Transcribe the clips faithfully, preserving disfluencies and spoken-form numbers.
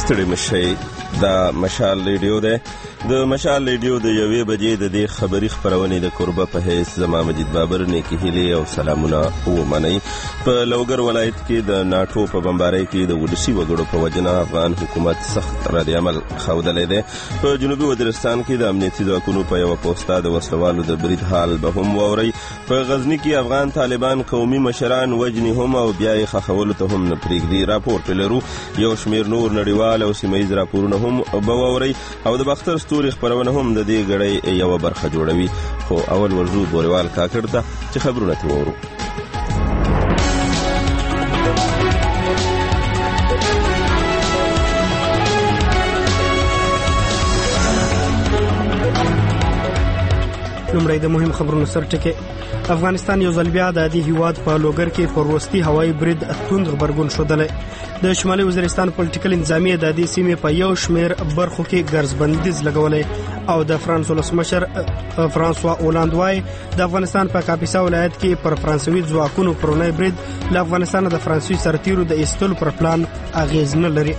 ستړي مشي دا مشال ریډیو ده. د مشال ریډیو د یوې بجې د دې خبري خبرونې د کوربه په حیث زما مجید بابر نیکی هیلې او سلامونه ومنئ. په لوګر ولایت کې د ناټو په بمبارۍ کې د ولسي وګړو په وجنه افغان حکومت سخت رد عمل ښودلی دی. په جنوبي وزیرستان کې د امنیتي ځواکونو په یوه پوسټه د وسلوالو د برید حال به هم واورئ. په غزني کې افغان طالبان قومي مشران وجني هم او بیا یې ښخولو ته هم نه پرېږدي. راپور پرې لرو. یو شمېر نور نړیوال او سیمه ییز راپورونه هم به واورئ او د باختر ستوري خپرونه هم د دې ګړۍ یوه برخه جوړوي. خو اول ورځو بوریوال کاکړ ته چې خبرونه ترې واورو. لومړی د مهم خبرونو سرټکي. افغانستان یو ځل بیا د عادي هیواد په لوګر کې پر وروستي هوایي برید توند غبرګون ښودلی. د شمالي وزیرستان پولیټیکل انتظامیه د دې سیمې په یو شمېر برخو کې ګرځبندیز لګولی او د فرانس ولسمشر فرانسوا اولاند وایي د افغانستان په کاپیسا ولایت کې پر فرانسوي ځواکونو پرونی برید له افغانستان د فرانسوي سرتیرو د ایستلو پر پلان اغیز نه لري.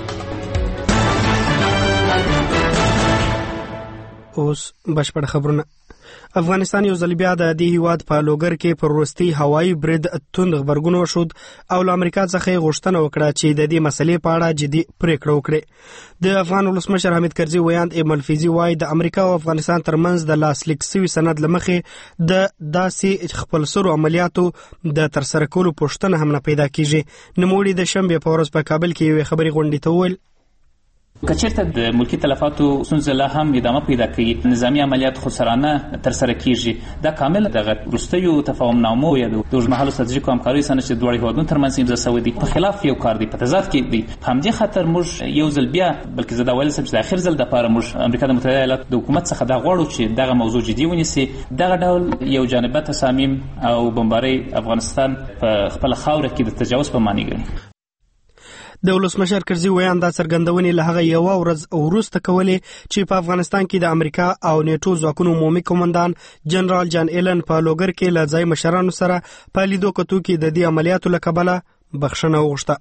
اوس بشپړ خبرونه. افغانستان یو ځل بیا د دې هیواد په لوګر کې پر وروستي هوایي برید توند غبرګون وښود او له امریکا څخه یې غوښتنه وکړه چې د دې مسلې په اړه جدي پریکړه وکړي. د افغان ولسمشر حامد کرزي ویاند ایمل فیزي وایي د امریکا او افغانستان ترمنځ د لاسلیک شوي سند له مخې د داسې خپلسرو عملیاتو د ترسره کولو پوښتنه هم نه پیدا کیږي. نوموړي د شنبې په ورځ په کابل کې یوې خبري غونډې ته وویل کچېرته د ملکی تلفاتو ستونزه لا هم ادامه پیدا کوي، نظامی عملیات خودسرانه ترسره کیږي. دا کامل دغه وروستیو تفاهم نامو یا د اوږدمهالو ستراتیژیکو همکاریو سند چې دواړو هیوادونو ترمنځ امضا شوی دی په خلاف یو کار دی، په تضاد کې دی. په همدې خاطر موږ یو ځل بیا بلکې زه دا ویلی شم چې د اخر ځل دپاره موږ امریکا د متحده ایالاتو د حکومت څخه دا غواړو چې دغه موضوع جدي ونیسي. دغه ډول یو جانبه تصامیم او بمبارۍ افغانستان په خپله خاوره کې د تجاوز په معنی ګڼي. د ولسمشر کرزي ویاند دا څرګندونې له هغه یوه ورځ وروسته کولې چې په افغانستان کې د امریکا او نیټو ځواکونو عمومي قومندان جنرال جان ایلن په لوګر کې له ځایي مشرانو سره په لیدو کتو کې د دې عملیاتو له کبله بخښنه وغوښته.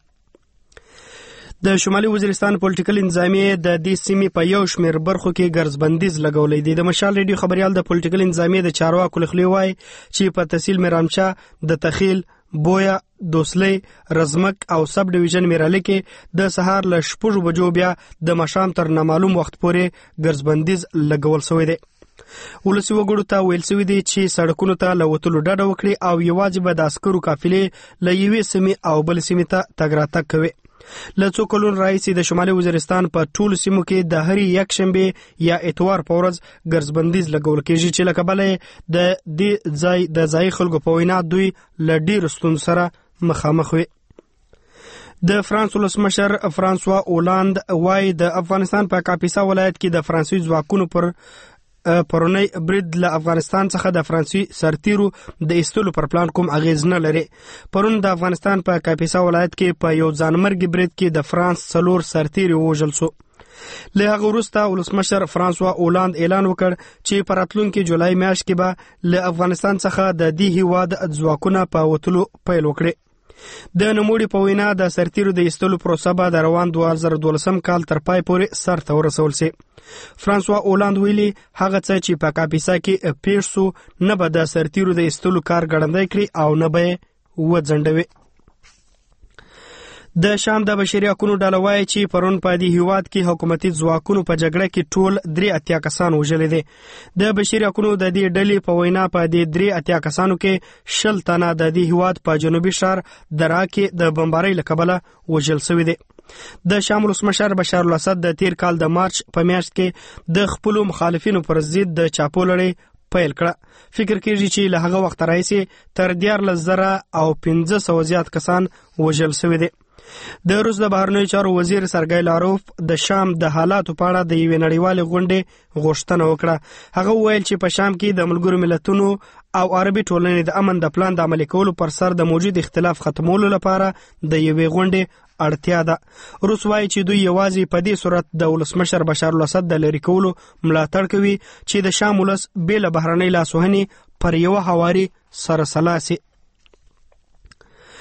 د شمالي وزیرستان پولیټیکل انتظامیه د دې سیمې په یو شمېر برخو کې ګرځبندیز لګولی دی. د مشال ریډیو خبریال د پولیټیکل انتظامیه د چارواکو له خولې وایي چې په تحصیل میرامچا د تخیل، بویا، دوسلی، رزمک او سب ډیویژن میراله کې د سهار له شپږو بجو بیا د ماښام تر نامعلوم وخت پورې ګرځبندیز لګول شوی دی. ولسي وګړو ته ویل شوي دي چې سړکونو ته له وتلو ډډه وکړي او یوازې به د عسکرو قافلې له یوې سیمې او بل سیمې ته تګ راتګ کوي. له څو کلونو راهیسې د شمالي وزیرستان په ټولو سیمو کې د هرې یکشنبې یا اتوار په ورځ ګرځبندیز لګول کېږي چې له کبله د دې ځای د ځایي خلکو په وینا دوی له ډېرو ستونزو سره مخامخ وي. د فرانس ولسمشر فرانسوا اولاند وایي د افغانستان په کاپیسا ولایت کې د فرانسوي ځواکونو پر پرونی برید له افغانستان څخه د فرانسوي سرتیرو د ایستلو پر پلان کوم اغیز نه لري. پرون د افغانستان په کاپیسا ولایت کې په یو ځانمرګي برید کې د فرانس څلور سرتیري ووژل شو. له هغه وروسته ولسمشر فرانسوا اولاند اعلان وکړ چې په راتلونکي جولای میاشت کې به له افغانستان څخه د دې هیواد ځواکونه په وتلو پیل وکړي. د نوموړي په وینا د سرتیرو د ایستلو پروسه به د روان دوه زره دولسم کال تر پای پورې سر ته ورسول شي. فرانسوا اولاند ویلي هغه څه چې په کاپیسا کې پیښ شو نه به د سرتیرو د ایستلو کار ګړندی کړي او نه به یې وځنډوي. د شام د بشري حقونو ډله وایي چې پرون په دې هیواد کې حکومتي ځواکونو په جګړه کې ټول درې اتیا کسان وژلي دي. د بشري حقونو د دې ډلې په وینا په دې درې اتیا کسانو کې شل تنه د دې هیواد په جنوبي ښار درا کې د بمبارۍ له کبله وژل شوي دي. د شام ولسمشر بشار الاسد د تیر کال د مارچ په میاشت کې د خپلو مخالفینو پر ضد د چاپو لړۍ پیل کړه. فکر کېږي چې له هغه وخت راهیسې تر دیارلس زره او پنځه سوه زیات کسان وژل شوي دي. د روس د بهرنیو چارو وزیر سرګی لاروف د شام د حالاتو په اړه د یوې نړیوالې غونډې غوښتنه وکړه. هغه وویل چې په شام کې د ملګرو ملتونو او عربي ټولنې د امن د پلان د عملي کولو پر سر د موجود اختلاف ختمولو لپاره د یوې غونډې اړتیا ده. روس وایي چې دوی یوازې په دې صورت د ولسمشر بشار الاسد د لرې کولو ملاتړ کوي چې د شام ولس بې له بهرنۍ لاسوهنې پر یوه هواري سره سلا سي.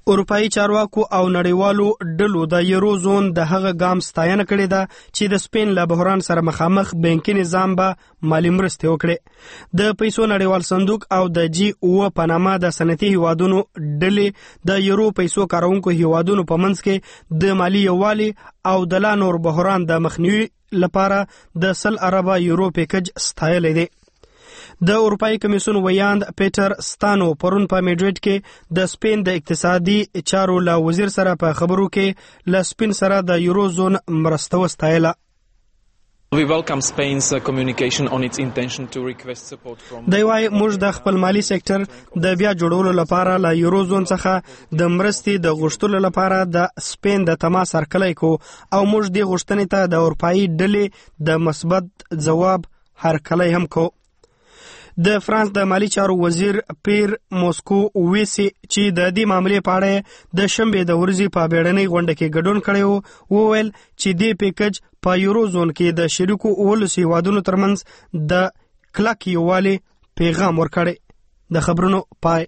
اروپایي چارواکو او نړیوالو ډلو د یورو زون د هغه ګام ستاینه کړې ده چې د سپین له بحران سره مخامخ بانکي نظام به مالي مرستې وکړي. د پیسو نړیوال صندوق او د جی او په نامه د صنعتي هیوادونو ډلې د یورو پیسو کارونکو هیوادونو په منځ کې د مالي یووالي او د لا نور بحران د مخنیوي لپاره د سل اربه یورو پیکج ستایلی دی. د اروپایي کمیسیون ویاند پیټر ستانو پرون په میډریډ کې د سپین د اقتصادي چارو له وزیر سره په خبرو کې له سپین سره د یورو زون مرسته وستایله. We welcome Spain's uh, communication on its intention to request support from دی وايي موږ د خپل مالی سېکټر د بیا جوړولو لپاره له یورو زون څخه د مرستې د غوښتلو لپاره د سپین د تماس هرکلی کو او موږ د غوښتنې ته د اروپایي ډلې د مثبت ځواب هرکلی هم کو. د فرانس د مالی چارو وزیر پیر موسکو ویسي چې د دې معاملې په اړه د شنبې د ورځې په بیړنۍ غونډه کې ګډون کړی وو، وویل چې دې پیکج په یورو زون کې د شریکو اولسو هیوادونو ترمنځ د کلک یووالي پیغام ورکړی. د خبرونو پای.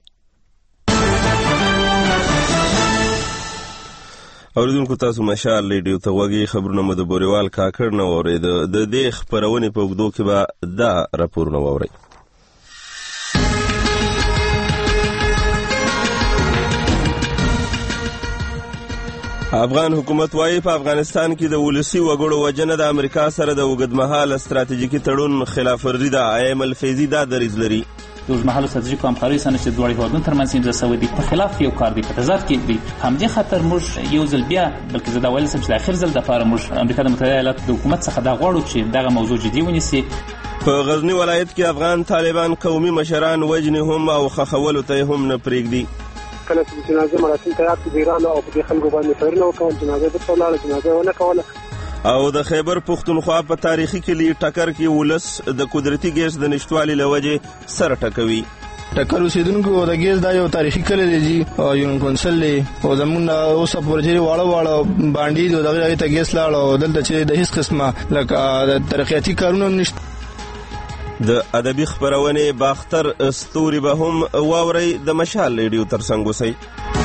اوریدونکو تاسو مشال ریډیو ته وګورئ. خبرونه مو د بوریوال کاکړ نه واورید. د دې خبرونې په اوږدو کې به دا راپورونه واورئ. افغان حکومت وايي په افغانستان کې د ولسی وګړو وجنه د امریکا سره د اوږدمهاله ستراتیژیکي تړون خلاف ورزي ده. ایم الفیزي دا دریځ لري. د اوږدمهاله ستراتیژیکو همکاریو سره چې دواړو هیوادونو ترمنځ امضا شوی دی په خلاف یو کار دی، په تضاد کې دی. همدې خاطر موږ یو ځل بیا بلکې زه دا ویلی شم چې د اخر ځل دپاره موږ امریکا د متحده ایالاتو د حکومت څخه دا غواړو چې دغه موضوع جدي ونیسي. په غزني ولایت کې افغان طالبان قومي مشران وجنې هم او خښولو ته هم نه پرېږدي. کله چې جنازه مراسم تیار کړي ایران او په خلکو باندې فرنه وکړ، جنازه د ټولاله جنازه ونه کوله. او د خیبر پختونخوا په تاریخي کلی ټکر کې ولس د قدرتي ګیس د نشټوالي لوجې سر ټکوي. ټکر اوسیدونکو د ګیس دا یو تاریخي کلی دی او یو کونسل دی او زمونږ اوس په ورجري واړه واړه باندې د دغه ته ګیس لاړ او دلته چې د هیڅ قسمه لکه د ترقیاتي کارونه نشته. د ادبي خبرونې باختر ستوري به هم واورئ. د مشال ریډیو ترڅنګ اوسئ.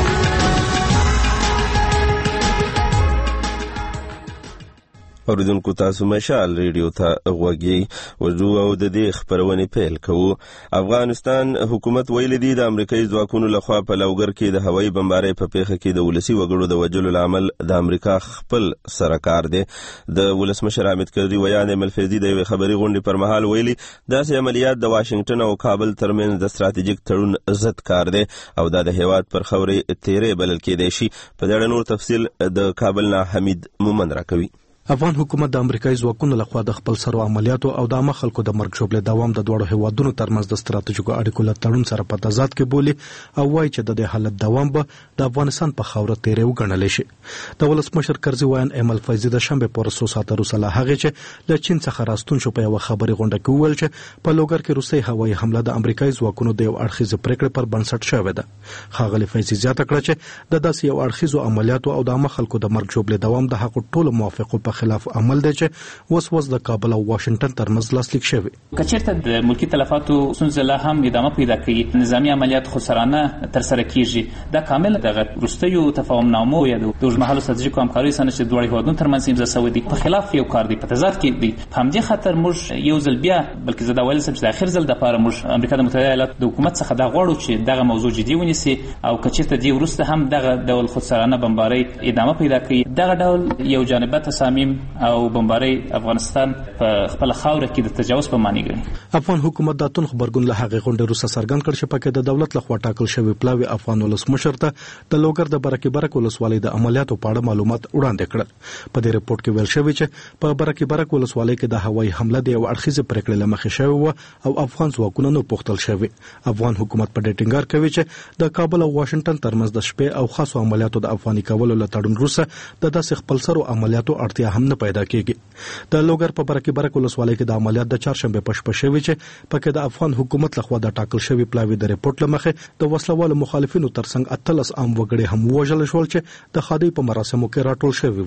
اوریدونکو تاسو مشال ریډیو ته غوږی وځو او د دې خبرونې پیل کوو. افغانستان حکومت ویلي دی د امریکایي ځواکونو لخوا په لوګر کې د هوایي بمبارۍ په پیښه کې د ولسي وګړو د وژلو لامل د امریکا خپل سره کار دی. د ولسمشر حامد کرزي ویان ملفظي د یوې خبري غونډې پر مهال ویلي داسې عملیات د واشنگټن او کابل ترمنځ د ستراتیژیک تړون ضد کار دی او دا د هیواد پر خاورې تیرې بلل کېدای شي. په دې اړه نور تفصیل د کابل نه حمید مومند راکوي. افغان حکومت د امریکایي ځواکونو لخوا د خپل سرو عملیاتو او د عامه خلکو د مرګ ژوبلې دوام د دوړو هیوادونو ترمنځ د ستراتیژیکو اړیکو له تړون سره په تضاد کې بولي او وایي چې د دې حالت دوام به د افغانستان په خاوره تیرې وګڼلی شي. د ولسمشر کرزي ویان ایمل فیضي د شنبې په ورځ څو ساعته وروسته له هغې چې له چین څخه راستون شو په یوه خبري غونډه کې وویل چې په لوګر کې روسي هوایي حمله د امریکایي ځواکونو د یو اړخیزې پرېکړې پر بنسټ شوې ده. ښاغلي فیضي زیاته کړه چې د داسې یو اړخیزو عملیاتو او د عامه خلکو د مرګ ژوبلې دوام د هغو ټولو موافقو په خلاف عمل دی چې وس وس د کابل او واشنگټن ترمنځ لاسلیک شوی. کچېرته د ملکی تلفاتو ستونزې لا هم ادامه پیدا کوي، نظامي عملیات خسرانه ترسره کیږي. دا کامل دغه وروستیو تفاهمنامو یا د اوږدمهاله ستراتیژیکو همکاریو سره چې دواړو هیوادونو ترمنځ امضا شوی دی په خلاف یو کار دی، په تضاد کې دی. په همدې خاطر موږ یو ځل بیا بلکې زه دا ویلی شم چې د اخر ځل دپاره موږ امریکا د متحده ایالاتو د حکومت څخه دا غواړو چې دغه موضوع جدي ونیسي او کچېرته دې وروسته هم دغه ډول خودسرانه بمبارۍ ادامه پیدا کوي. دغه ډول یو جانبه تصامیم او بمبارۍ افغانستان په خپل خاوره کې د تجاوز په معنی ګڼي. افغان حکومت د اتون خبرګون له هغې غونډې وروسته څرګند کړ چې پکې د دولت لخوا ټاکل شوی پلاوي افغان ولسمشر ته د لوګر د برکي برک ولسوالۍ د عملیاتو په اړه معلومات وړاندې کړل. په دې رپورټ کې ویل شوی چې په برکي برک ولسوالۍ کې د هوایي حمله د یو اړخیزې پرېکړې له مخې شوې وه او افغان ځواکونه نه پوښتل شوي. افغان حکومت په دې ټینګار کوي چې د کابل او واشنگټن ترمنځ د شپې او خاصو عملیاتو د افغاني کولو له تړون وروسته د داسې خپلسرو عملیاتو اړتیا هم نه پیدا کېږي. د لوګر په برکي برک ولسوالۍ کې د عملیات د چهارشنبې په شپه شوي چې پکې د افغان حکومت لخوا د ټاکل شوي پلاوي د رپورټ له مخې د وسلوالو مخالفینو ترڅنګ اتلس عام وګړي هم ووژل شول چې د ښادۍ په مراسمو کې راټول شوي وو.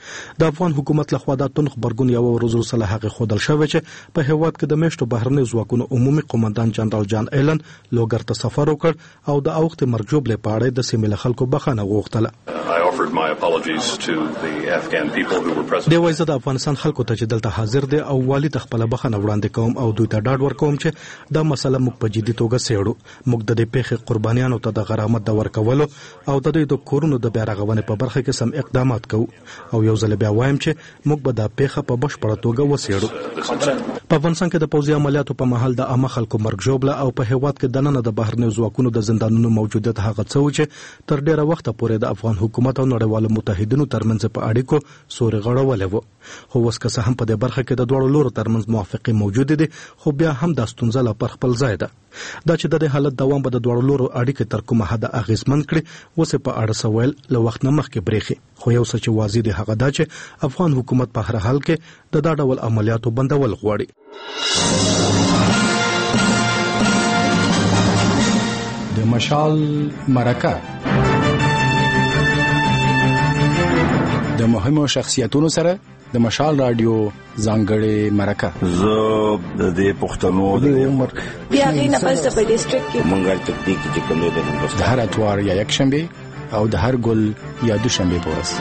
د افغان حکومت لخوا د تون خبرګون یو ورځ وروسته له هغې ښودل شوی چې په هیواد کې د میشتو بهرنیو ځواکونو عمومي قومندان جنرال جان ایلن لوګر ته سفر وکړ او د اوښتې مرګ ژوبلې په اړه د سیمې له خلکو بخښنه وغوښتله. دی وایي زه د افغانستان خلکو ته چې دلته حاضر دی او والي ته خپله بخښنه وړاندې کوم او دوی ته ډاډ ورکوم چې دا مسله موږ په جدي توګه څېړو. موږ د دې پیښې قربانیانو ته د غرامت د ورکولو او د دوی د کورونو د بیا رغونې په برخه کې سم اقدامات کوو او یو ځل بیا وایم چې موږ به دا پیښه په بشپړه توګه وڅېړو. په افغانستان کې د پوځي عملیاتو په مهال د عامه خلکو مرګ ژوبله او په هیواد کې دننه د بهرنیو ځواکونو د زندانونو موجودیت هغه څه و چې تر ډیره وخته پورې د افغان حکومت او نړیوالو متحدینو ترمنځ په اړیکو سوري غړولې وو. خو اوس که څه هم په دې برخه کې د دواړو لورو ترمنځ موافقې موجودې دي خو بیا هم دا ستونزه لا پر خپل ځای ده. دا چې د دې حالت دوام به د دواړو لورو اړیکې تر کومه حده اغېزمن کړي اوس په اړه څه ویل له وخت نه مخکې برېښي. خو یو څه چې واضح دی هغه دا چې افغان حکومت په هر حال کې د دا ډول عملیاتو بندول غواړي. د مشال مرکه د مهمو شخصیتونو سره د مشال رادیو ځانګړې مرکه. زه د دې پښتنو د عمر بیا غي نه پس په ډیسټریکټ کې منګل تکنیک چې کومه ده د هر اتوار یا یک شنبه او د هر ګل یا دوشنبه پورس.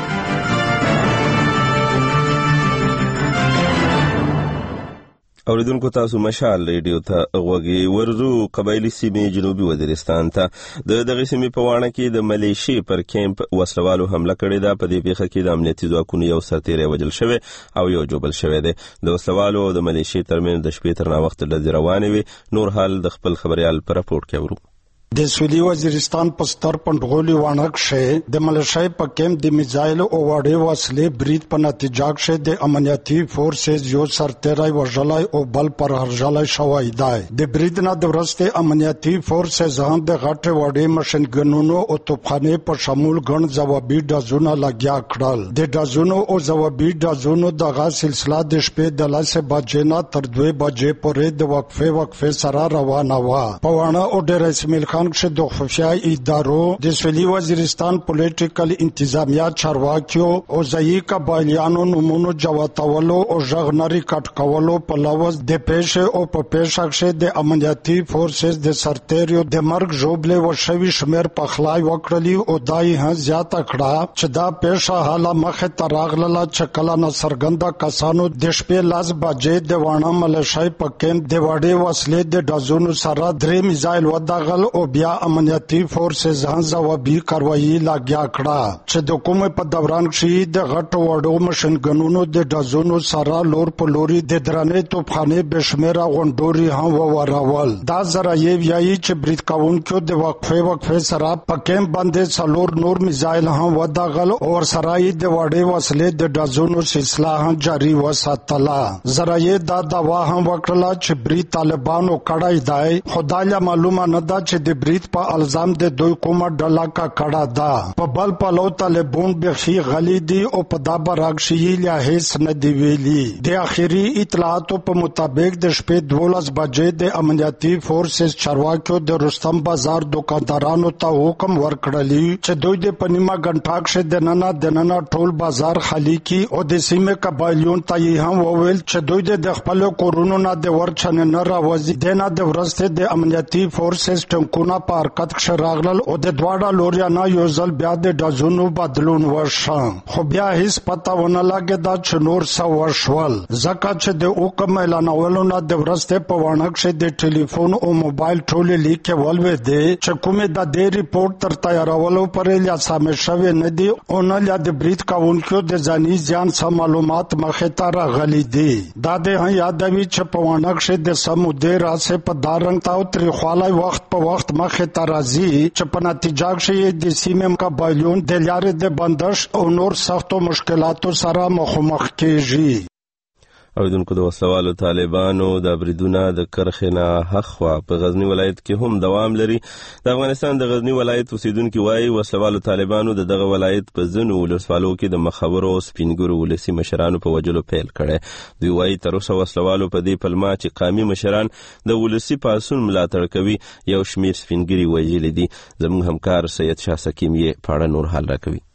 اوریدونکو تاسو مشال ریډیو ته غوږی ورزو. قبایلی سیمې جنوبي وزیرستان ته د دغه سیمې په وانه کې د ملیشي پر کیمپ وسلوالو حمله کړې ده. په دې پیښه کې د امنیتي ځواکونو یو سرتیری وژل شوی او یو جوبل شوی دی. د وسلوالو او د ملیشي ترمنځ د شپې تر ناوخته ډزې روانې وي. نور حال د خپل خبريال په راپورټ کې اورو. د سویلي وزیرستان په ستر پندغولي وانک شه د ملشای په کېم د میزایل او وړې وسلې برید په نتیجه کې د امنیتي فورسز یو سرتیری وژلای او بل پر هرجلای شوی دی. د برید نه د ورسته امنیتي فورسز هم د غټه وړې ماشينګنونو او توپخانه په شمول ګڼ ځوابي ډزونه لګیا کړل. د ډزونو او ځوابي ډزونو دغه سلسله د شپې د لاسه بجې نه تر دوه بجې پورې د وقفه وقفه سره روانه و. په وانه او د رسمي چې د خفیه ادارو د سویلي وزیرستان پولیټیکل انتظامیه چارواکیو او ځایي قبایلیانو نومونو جواتولو او ژغنري کټ کولو په لوز د پېښې او په پېښه کې د امنیتي فورسز د سرتیریو د مرګ ژوبلې او شوي شمیر په خلای وکړلی او دای هم زیاته کړه چې دا پېښه حاله مخه تراغله چې کله نه سرګنده کسانو د شپې لاس بجې د وانه ملشای په کېم د وړې وسلې د ډزونو سره درې میزایل ودغل او بیا امنیتي فورسز هم ځوابي کاروایی لګیا کړه چې د کومه په دوران کې د غټو وړو ماشينګنونو د ډزونو سره لور په لوري د درنې توپخانه بشمیره غونډوري هم وراول. دا ذرایع وایي چې برید کوونکو د وقفه وقفه سره په کېم باندې څلور نور میزایل هم ودغل او سرای د وړې وسلې د ډزونو سلسله هم جاری وساتله. ذرایع دا دوا هم وکړه چې برید طالبانو کړای دی. خدای معلومه نه ده چې د برید په الزام د دوی کومه ډله کا کړه ده. په بل پلو طالبان بخي غلي دي او په دا برعکس یې لا هیڅ نه دی ویلي. د اخیری اطلاعاتو په مطابق د شپې دولس بجې د امنیتي فورسز چارواکیو د رستم بازار دکاندارانو ته حکم ورکړلی چې دوی د پنیما غنټاک شه د ننا د ننا ټول بازار خالی کی او د سیمه قبایلیون ته یې هم وویل چې دوی د خپل کورونو نه د ورچن نه راوځي. د نه د ورسته د امنیتي فورسز ټنکونه په حرکت کې راغلل او د دواړه لوريانه یو ځل بیا د ډزونو بدلون وشو. خو بیا هیڅ پته ونه لګیدا چې نور څه وشول ځکه چې د حکم اعلانولو نه د ورسته په وانک شه د ټلیفون او موبایل ټولې لیک ولوي دي چې کومه د دې ریپورت تر تیارولو پرې لا سم شوی نه دی او نه لا د برید کاونکو د ځاني ځان سم معلومات مخه ته راغلي دي. دا د یادوي چې په وانک شه د سمودي راسه په دارنګ تاو تر خلای وخت په وخت مخه ترازی چې په نتیجه کې د سیمې قبایلیون د لارې د بندش او نور سختو مشکلاتو سره مخامخ کیږي. اوریدونکو د وسلوالو طالبانو د بریدونه د کرخنه حخوا په غزنی ولایت کې هم دوام لري. د افغانستان د غزنی ولایت اوسیدونکو وايي وسلوالو طالبانو د دغه ولایت په ځینو ولسوالو کې د مخابرو سپینګورو ولسی مشرانو په وجلو پیل کړي. دوی وايي تر اوسه وسلوالو په دې پلمه چې قامي مشران د ولسی پاسون ملاتړ کوي یو شمیر سپینګری وژلي دي. زموږ همکار سید شاه سکیم یې په اړه نور حال راکوي.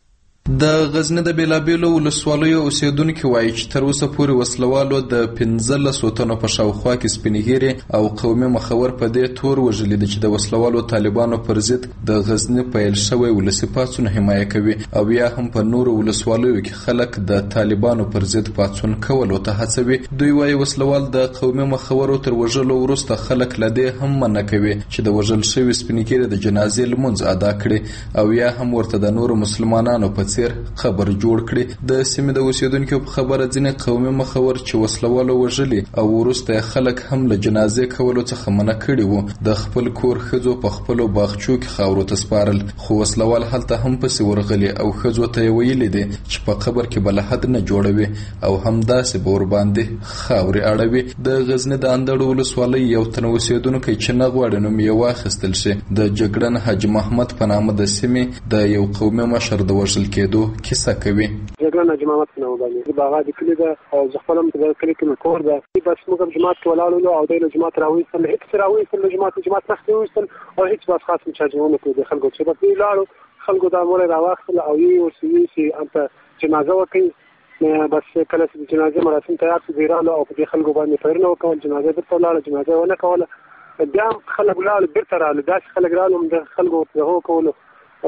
د غزنی د بیلابیلو ولسوالیو اوسیدونکو وایي چې تر اوسه پورې وسلوالو د پنځلسو تنو په شاوخوا کې سپین ږیري او قومي مخور په دې تور وژلي دي چې د وسلوالو طالبانو پر ضد د غزنی پیل شوی ولسي پاڅون حمایه کوي او یا هم په نورو ولسوالیو کې خلک د طالبانو پر ضد پاڅون کولو ته هڅوي. دوی وایي وسلوال د قومي مخورو تر وژلو وروسته خلک له دې هم منع کوي چې د وژل شوي سپین ږیري د جنازې لمونځ ادا کړي او یا هم ورته د نورو مسلمانانو په خبر جوړ کړي. د سیمې د اوسیدونکو په خبره ځینې قومي مخور چې وسلوالو وژلي او وروسته خلک هم له جنازې کولو څخه منع کړي وو د خپل کور ښځو په خپلو باغچو کې خاورو ته سپارل، خو وسلوال هلته هم پسې ورغلي او ښځو ته یې ویلي دي چې په قبر کې به له حد نه جوړوي او همداسې به ورباندې خاورې اړوي. د غزني د اندړو ولسوالۍ یو تن اوسیدونکی چې نه غواړي نوم یې واخیستل شي د جګړن حاجي محمد په نامه د سیمې د یو قومي مشر د وژل کېدو کیسه کوي. جګړن حاجي محمد په نامه باندې باغا د کلی ده او زه خپل هم د کلی کې کور ده. بس موږ په جماعت کې ولاړو او د جماعت راوېستل، هیڅ راوېستل د جماعت جماعت نه وېستل او هیڅ بس خاص مچاجونه کوي د خلکو چې په لاړو خلکو دا مول راوښتل او یې ورسوي چې انت جنازه وکړي. بس کله چې جنازه مراسم تیار شي بیرالو او په خلکو باندې فیرنه وکول، جنازه درته لاړه، جنازه ونه کوله، بیا خلک لاړ بیرته رااله، داسې خلک رالو د خلکو ورته کولو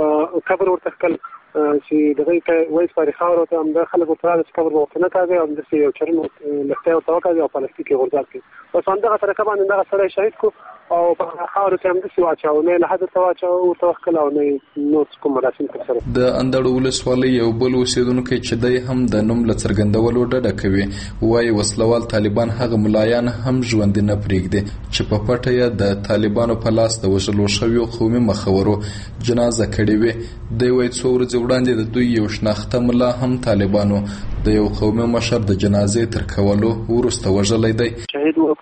قبر ورته کل چې دغه کې وایي په خاورو ته هم د خلکو تر څو قبر وخت نه کاږي او د یو چرن لخته او توکل او پلاستیک ورځل کی بس انده طریقه باندې دا سره شهید کو او په خاورو ته هم د سیوا چاو نه له حد تواچو او توکل او نه نو کوم مراسم تر سره. د اندړو ولسوالۍ یو بل اوسیدونکو چې دای هم د نوم له څرګندولو ډډه کوي وایي وسلوال طالبان هغه ملایان هم ژوند نه پرېږدي چې په پټه یې د طالبانو په لاس د وژلو شویو قومي مخورو جنازه کړې وي. دوی وایي څو ورځې وړاندې د دوی یو شناخته ملا هم طالبانو د یو قومي مشر د جنازې تر کولو وروسته وژلی دی. شهید و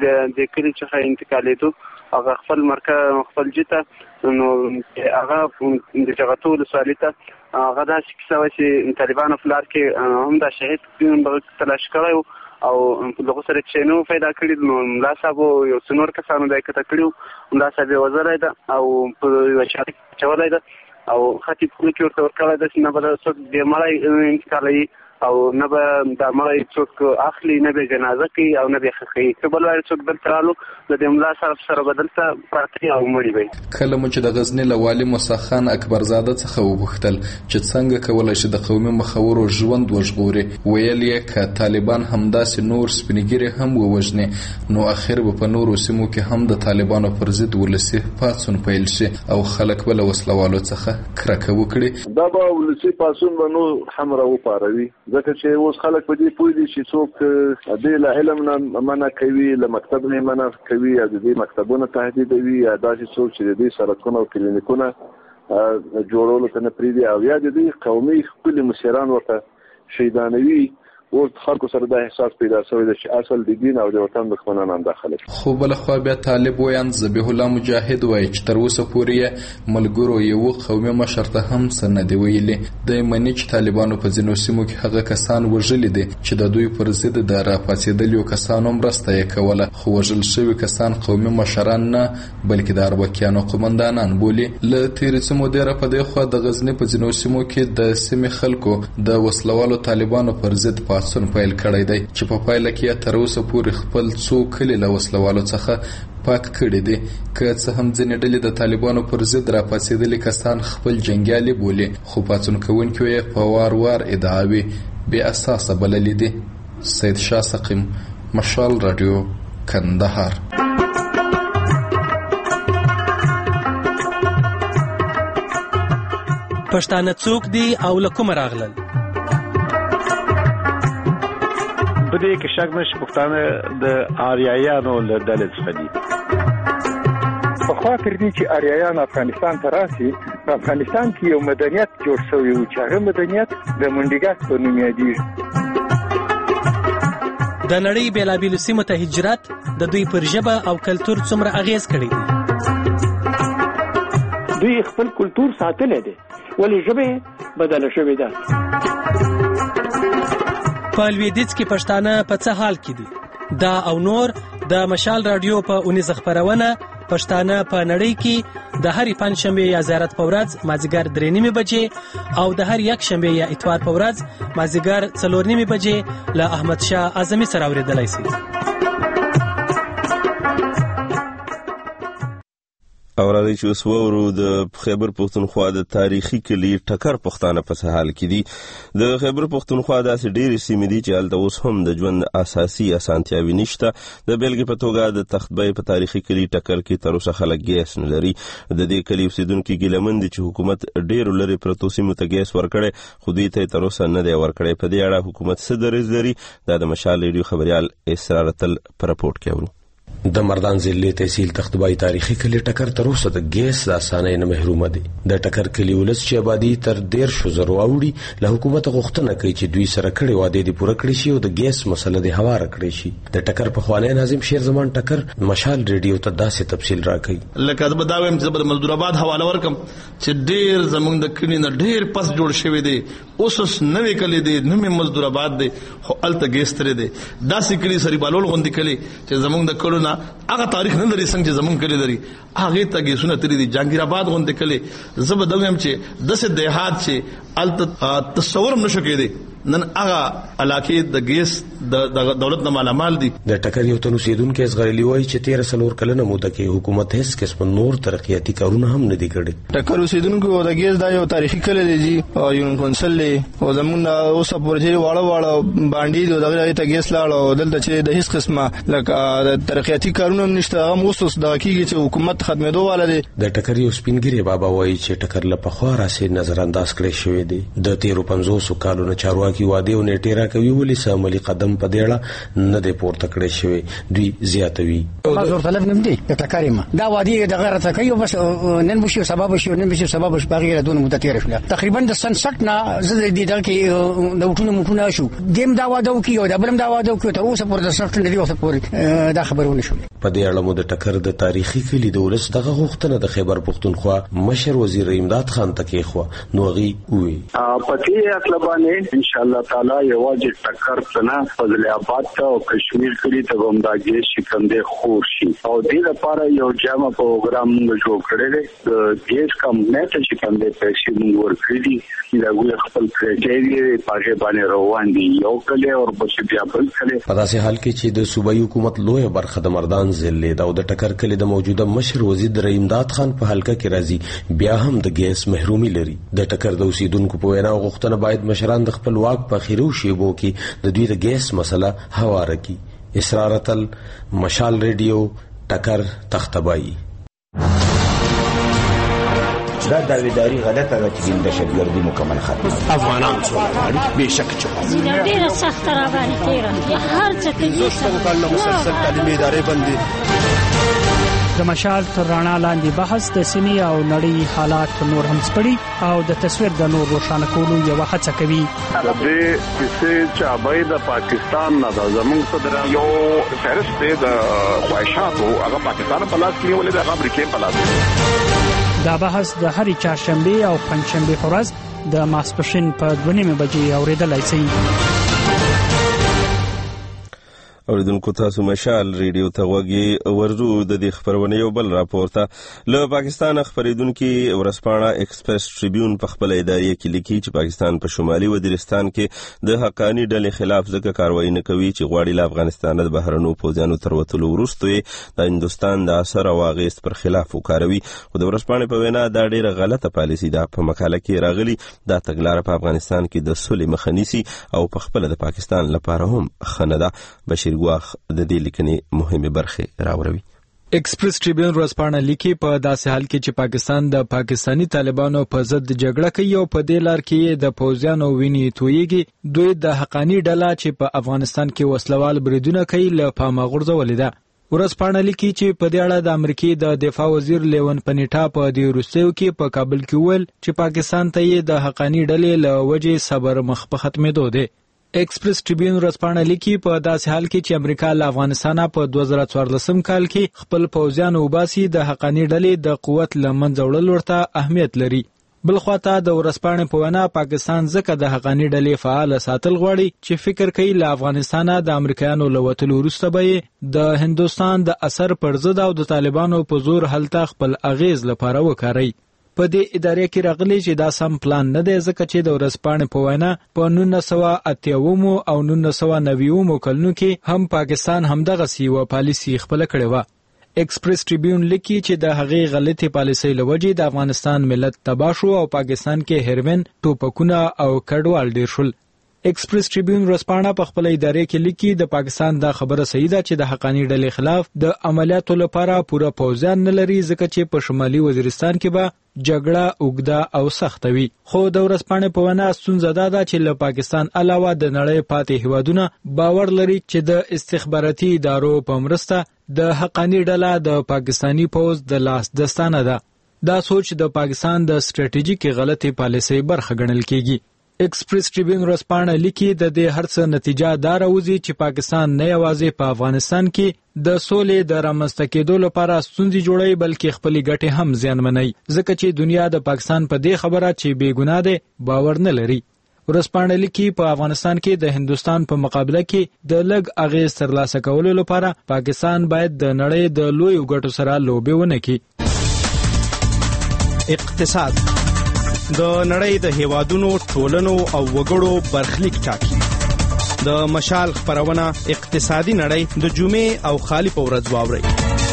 د کلي څخه انتقالېدو هغه خپل مرکز خپل جته نو هغه د جغتو ولسوالۍ ته هغه داسې کیسه وه چې طالبانو په لار کې هم دا شهید تلاش کړی او دغه سره چې نو پیدا کړي نو ملا صاحب یو څو نور کسانو دا کته کړي ملا صاحب یې وزلی ده او په یوه چارې کې اچولی ده او خطي پوله کې ورته ورکړی ده چې نه به د څوک د مړی انتقالوي او نه به د مړی څوک اخلي، نه به جنازه کوي او نه به ښخوي. که بل وایي څوک دلته رالو د دې ملا صاحب سره به دلته پراته او مړي وي. کله مو چې د غزني له والي موسی خان اکبرزاده څخه وپوښتل چې څنګه کولی شي د قومي مخورو ژوند وژغوري، ویل یې که طالبان همداسې نور سپین ږیري هم ووژني نو اخر به په نورو سیمو کې هم د طالبانو پر ضد ولسي پاڅون پیل شي او خلک به له وسلوالو څخه کرکه وکړي. دا به ولسي پاڅون به نور هم راوپاروي ځکه چې اوس خلک په دې پوه دي چې څوک دې له علم نه منع کوي، له مکتب نه منع کوي، یا د دې مکتبونه تهدیدوي، یا داسې څوک چې د دې سړکونه او کلینیکونه جوړولو ته نه پرېږدي او یا د دې قومي ښکلي مشران ورته شهیدانوي. اوس خلکو سره دا احساس پیدا شوی دی چې اصل د دین او د وطن دښمنان هم دا خلک. خو بلخوا بیا طالب ویاند ذبیح الله مجاهد وایي چې تر اوسه پورې یې ملګرو یو قومي مشر ته هم څه نه دي ویلي. دی مني چې طالبانو په ځینو سیمو کې هغه کسان وژلي دي چې د دوی پر ضد د راپاڅېدلیو کسانو مرسته یې کوله، خو وژل شوي کسان قومي مشران نه بلکې د اربکیانو قومندانان بولي. له تېرې څه مودې را په دې خوا د غزني په ځینو سیمو کې د سیمې خلکو د وسلوالو طالبانو پر ضد پاڅون پیل کړی دی چې په پایله کې تر اوسه پورې خپل څو کلي له وسلوالو څخه پاک کړي دي. که څه هم ځینې ډلې د طالبانو پر ضد راپاڅېدلي کسان خپل جنګیالي بولي، خو پاڅون کوونکي یې په وار وار ادعاوې بې اساسه بللي دي. سید شاه سقیم، مشال رادیو، کندهار. پښتانه څوک دي او له کومه راغلل؟ په دې کې شک نشته پښتانه د آریایانو له ډلې څخه دي. پخوا تر دې چې آریایان افغانستان ته راسي، په افغانستان کې یو مدنیت جوړ شوی و چې هغه مدنیت د منډیګک په نوم یادېږي. د نړۍ بېلابېلو سیمو ته هجرت د دوی پر ژبه او کلتور څومره اغېز کړی دی؟ دوی خپل کلتور ساتلی دی ولې ژبه بدله شوې ده. په لویدیځ کې پښتانه په څه حال کې دي؟ دا او نور د مشال رادیو په اونیزه خپرونه پښتانه په نړۍ کې د هرې پنجشنبې یا زیارت په ورځ مازدیګر درې نیمې بجې او د هر یک شنبې یا اتوار په ورځ مازدیګر څلور نیمې بجې له احمد شاه اعظمي سره اورېدلی شي. او راځي چې اوس وورو د خیبر پښتونخوا د تاریخي کلی ټکر پښتانه په سهال کې دي. د خیبر پښتونخوا داسې ډېرې سیمې دي چې هلته اوس هم د ژوند اساسي اسانتیاوې نشته. د بیلګې په توګه د تختبۍ په تاریخي کلی ټکر کې تر اوسه خلک ګیس نه لري. د دې کلي اوسېدونکي ګیلهمن دي چې حکومت ډېرو لرې پرتو سیمو ته ګیس ورکړی خو دوی ته یې تر اوسه نه دی ورکړی. په دې اړه حکومت څه دریځ لري دا د مشال ریډیو خبریال اسرار تل په راپورټ کې اورو. د مردان ضلع تحصیل تختبای تاریخي کلی ټکر تر اوسه د ګیس د اسانۍ نه محروم دي. د ټکر کلی ولس چې آبادی تر ډیر شو زرو اوړي له حکومت غوښتنه کوي چې دوی سره کړي وعده دي پوره کړي شي او د ګیس مسله د هواره کړي شي. د ټکر په خوانی ناظم شیر زمان ټکر مشال ریډیو ته داسې تفصیل راکړي. لکه زه به دا وایم چې د مزدور آباد حواله ورکم چې ډیر زمونږ د کلی نه ډیر پس جوړ شوی دی. اوس اوس نوې کلی دی نوې مزدور آباد دی خو الته ګیس ترې دی. داسې کلی سری بالول غوندي کلی چې زمونږ د کلو نه هغه تاریخ نه لري څنګه چې زمونږ کلی لري هغه ته ګیسونه ترې دي. جهانگیر آباد غوندي کلی زه به دا وایم چې داسې دیهات چې الته تصور هم نشو کېدی نن هغه علاقې د ګیس د دولت نه مالامال دي. د ټکر یو تن اوسېدونکي اصغرلی وایي چې تیره څلور کلنه موده کې حکومت هیڅ قسم نور ترقیاتي کارونه هم نه دي کړي. ټکر اوسېدونکو د ګیس دا یو تاریخي کلی دی جی او یون کونسل دی او زمونږ اوس پروژې واړه واړه باندې د دغه ته ګیس لاړو دلته چې د هیڅ قسمه لکه ترقیاتي کارونه هم نشته. هغه اوس اوس د کیږي چې حکومت ختمېدو والا دی. د ټکر یو سپینګری بابا وایي چې ټکر له پخوا راسي نظر انداز کړی شوی دی. د تیرو پنځوسو کالو نه چارواکي واده او نیټه راکوي ولې سملي قدم په دیړه نه دی پورته کړی شوی. دوی زیاتوي مازور طلب نم دی ټکر ما دا وادي د غیر ته کوي بس نن مشي سبب شي نن مشي سبب شي باغی له دون مدته تیر شو تقریبا د سن سټ نه زه د دې کې د وټونو مټونه شو دیم دا واده کیو دا بلم دا واده کیو ته اوس پر د سټ نه دی اوس پر دا خبرونه شو. په دې اړه مو د ټکر د تاریخي کلی د ولس دغه غوښتنه د خیبر پښتونخوا مشر وزیر امداد خان تکي خو نوغي وی پتی اطلبانه ان شاء الله تعالی یواز ټکر څنګه فضل آباد ته او کشمیر کلی ته ومداګي شکندې خور شي او دې لپاره یو جامع پروګرام جوړ کړی دی. د ګیس کمپنۍ ته شکندې پیسې موږ ورکړي دا وی خپل کریټیری پاګه باندې روان دي یو کلی او بس بیا بل کلی. په داسې حال کې چې د صوبایي حکومت لوی برخه د مردان ضلع او د ټکر کلی د موجوده مشر وزیر امداد خان په حلقه کې راځي بیا هم د ګیس محرومي لري. د ټکر د اوسیدونکو په وینا غوښتنه باید مشران د خپل واک په خیرو شیبو کې د دوی د ګیس مسله هواره کی. اسرارتل مشال ریډیو ټکر تختبای. دا داویداری غلطه ده چې د دهشتګردي مکمل ختم افغانان څومره به شک چې ډیره سخت را باندې تیره هر څه کې مسلسل مسلسل تعلیمي ادارې باندې د مشال تر رڼا لاندې بحث د سیمې او نړۍ حالات نور هم سپړي او د تصویر د نور روښانه کولو یو هڅه کوي. د دې چې چابای د پاکستان نه د زمونږ صدر یو فهرست دی د خواهشاتو هغه پاکستان په لاس کې ولې د امریکا په لاس. دا بحث د هرې چهارشنبې او پنجشنبې په ورځ د ماسپښین په دوه نیمې بجې اورېدلی شئ. اوریدونکو تاسو مشال ریډیو ته غوږی ورزو د دې خبرونه یو بل راپورته له پاکستان خبرېدونکي ورسپانه ایکسپریس ټریبیون په خپل ادارې کې لیکي چې پاکستان په شمالي وزیرستان کې د حقانی ډلې خلاف ځکه کاروایی نه کوي چې غواړي له افغانستان د بهرنو پوځیانو تر وتلو وروسته د هندستان د اثر او اغېز پر خلاف وکاروي. خو د ورسپانه په وینا دا ډیره غلطه پالیسي ده. په مقاله کې راغلي دا تګلاره په افغانستان کې د سولې مخه نیسي او په خپل د پاکستان لپاره هم ښه نه ده. بشیر ګواخ د دې لیکنې مهمه برخه راوړوي. ایکسپریس ټریبیون ورځپاڼه لیکي په داسې حال کې چې پاکستان د پاکستانی طالبانو په ضد جګړه کوي او په دې لار کې د پوځیانو وینې تویږي دوی د حقانی ډله چې په افغانستان کې وسلوال بریدونه کوي له پامه غورځولې ده. ورځپاڼه لیکي چې په دې اړه د امریکای د دفاع وزیر لیون پنیټا په دې وروستیو کې په کابل کې ویل چې پاکستان ته یې د حقانی ډلې له وجې صبر مخ په ختمېدو دی. ایکسپریس ټریبیون ورځپاڼه لیکي په داسې حال کې چې امریکا له افغانستانه په دوه زره څوارلسم کال کې خپل پوځیان وباسي د حقانی ډلې د قوت له منځه وړل ورته اهمیت لري. بل خواته د ورځپاڼې په وینا پاکستان ځکه د حقانی ډلې فعال ساتل غواړي چې فکر کوي له افغانستانه د امریکایانو له وتلو وروسته به د هندوستان د اثر پر ضد او د طالبانو په زور هلته خپل اغیز لپاره وکړي. په دې ادارې کې راغلي چې دا سم پلان نه دی ځکه چې د ورځپاڼې په وینا په نولس سوه اتیا او نولس سوه نوي کلونو کې هم پاکستان همدغه سیوه پالیسي خپل کړې و. ایکسپریس ټریبیون لیکي چې د هغې غلطي پالیسۍ له وجې د افغانستان ملت تباه شو او پاکستان کې هیروین، ټوپکونه او کډوال ډیر شول. ایکسپریس ټریبیون ورځپاڼه په خپل ادارې کې لیکي د پاکستان دا خبره صحیح ده چې د حقانی ډلې خلاف د عملیاتو لپاره پوره پوځیان نه لري ځکه چې په شمالي وزیرستان کې به جګړه اوږده او سخته وي. خو د ورځپاڼې په وینا ستونزه دا ده چې له پاکستان علاوه د نړۍ پاتې هیوادونه باور لري چې د استخباراتي ادارو په مرسته د حقانی ډله د پاکستانی پوځ د لاس دستانه ده. دا سوچ د پاکستان د سټریټیژیک غلطي پالیسۍ برخه ګڼل کیږي. ایکسپریس ټریبیون ورځپاڼه لیکي د دې هرڅه نتیجه دا راوځي چې پاکستان نه یوازې په افغانستان کې د سولې د رامنځته کېدو لپاره ستونزې جوړوي بلکې خپلې ګټې هم زیانمنوي ځکه چې دنیا د پاکستان په دې خبره چې بې ګناه دی باور نه لري. ورځپاڼه لیکي په افغانستان کې د هندوستان په مقابله کې د لږ اغیز ترلاسه کولو لپاره پاکستان باید د نړۍ د لویو ګټو سره لوبې ونه کړي. اقتصاد د نړۍ د هیوادونو، ټولنو او وګړو برخلیک ټاکي. د مشال خبرونه اقتصادي نړۍ د جمعې او خالی په ورځ واوري.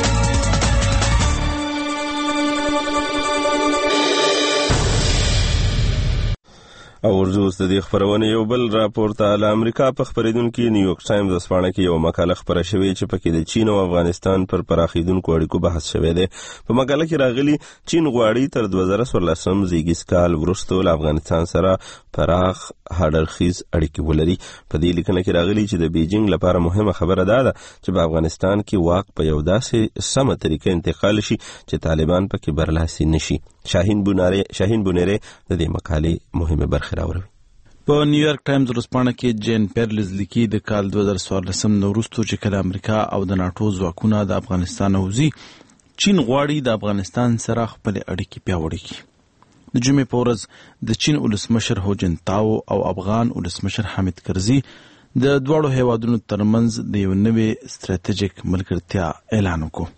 او ورزوس د دې خبرونه یو بل راپور ته له امریکا په خبرېدونکو نیویارک ټایمز ورځپاڼه کې یو مقاله خبره شوې چې پکې د چین او افغانستان پر پراخیدونکو اړیکو بحث شوی دی. په مقاله کې راغلي چین غواړي تر دوه زره څوارلسم زیږیز کال وروسته له افغانستان سره پراخ هډرخیز اړیکې ولري. په دې لیکنه کې راغلي چې د بیجینګ لپاره مهمه خبره دا ده چې په افغانستان کې واک په یو داسې سمه طریقه انتقال شي چې طالبان پکې برلاسي نشي. شاهین بونیره شاهین بونیره د دې مقالې مهمه برخه راوړي. په نیویارک ټایمز ورځپاڼه کې جین پیرلز لیکي د کال دوه زره څوارلسم وروسته چې کله امریکا او د ناټو ځواکونه د افغانستان وځي چین غواړي د افغانستان سره خپل اړیکې پیاوړې کړي. د جمعې په ورځ د چین ولسمشر هو جنتاو او افغان ولسمشر حامد کرزي د دواړو هیوادونو ترمنځ د یو نوې ستراتیژیک ملګرتیا اعلان وکړ.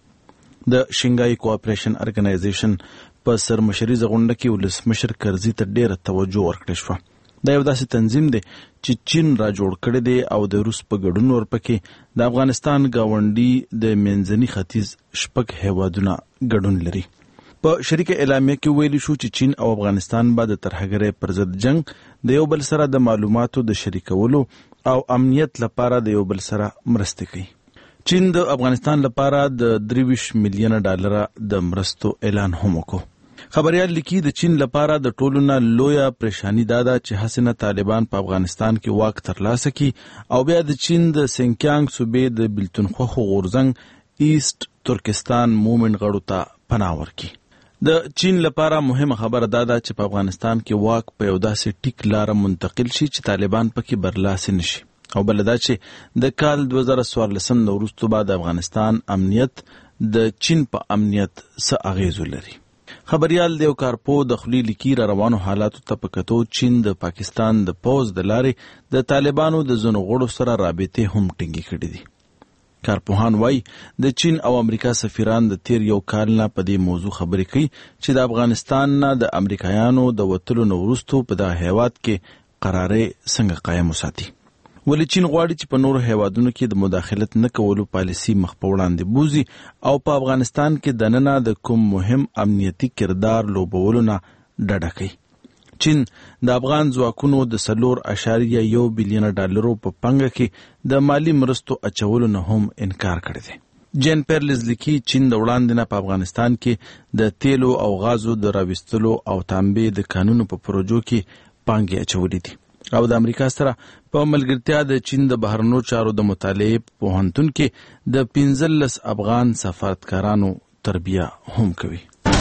د شنګای کوآپریشن ارګنایزیشن په سرمشریزه غونډه کې ولسمشر کرزي ته ډیره توجه ورکړل شوه. دا یو داسې تنظیم دی چې چین را جوړ کړی دی او د روس په ګډون ورپکې د افغانستان گاونډي د منځني ختیځ شپږ هیوادونه ګډون لري. په شریکه اعلامیه کې ویلي شو چې چین او افغانستان به د ترهګرۍ پر ضد جنگ د یو بل سره د معلوماتو د شریکولو او امنیت لپاره د یو بل سره مرسته کوي. چین د افغانستان لپاره د درویش میلیونه ډالر د مرستو اعلان هم وکړ. خبريال لیکي د چین لپاره د ټولو نه لویه پریشانی دا ده چې حسنه طالبان په افغانستان کې واک ترلاسه کړي او بیا د چین د سینکیانګ صوبې د بلتونخوا غورزنګ ایست ترکستان مومنټ غړو ته پناه ورکړي. د چین لپاره مهمه خبره دا ده چې په افغانستان کې واک په یو داسې ټیک لار منتقل شي چې طالبان پکې برلاسي نشي او بل دا چې د کال دوه زره څوارلسم وروسته بعد افغانستان امنیت د چین په امنیت څه اغیز لري. خبريال دیو کارپو د خلی لیکي را روانو حالاتو ته پکتو چین د پاکستان د پوز د لارې د طالبانو د زنو غړو سره رابطه هم ټینګې کړې دي. کارپوهان وای د چین او امریکا سفیران د تیر یو کال نه په دې موضوع خبرې کوي چې د افغانستان نه د امریکایانو د وتلو وروسته په دغه هیواد کې قرارې څنګه قائم وساتي. ولې چین غواړي چې په نورو هیوادونو کې د مداخلت نه کولو پالیسي مخ په وړاندې بوزي او په افغانستان کې دننه د کوم مهم امنیتي کردار لوبولو نه ډډه کوي. چین د افغان ځواکونو د څلور اعشاریه یو بلیون ډالرو په پنګه کې د مالی مرستو اچولو نه هم انکار کړی دی. جین پیرلز لیکي چین د وړاندې نه په افغانستان کې د تیلو او غازو د راوستلو او تانبې د قانونو په پروژو کې پانګې اچولې دي او د امریکا سره په ملګرتیا د چین د بهرنیو چارو د مطالعې پوهنتون کې د پنځلس افغان سفارتکارانو تربیه هم کوي.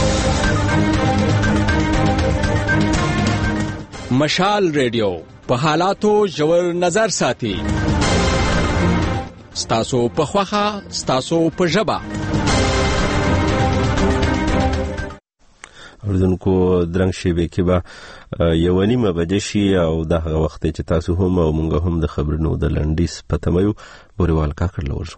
مشال ریډیو په حالاتو ژور نظر ساتي. ستاسو په خوخه ستاسو په ژبه. اوریدونکو درنګ شیبې کې به یو نیمه بجې شي او د هغه وخت چې تاسو هم او موږ هم د خبرونو د لنډیز په تمه یو بوریوال کاکړ لورځو.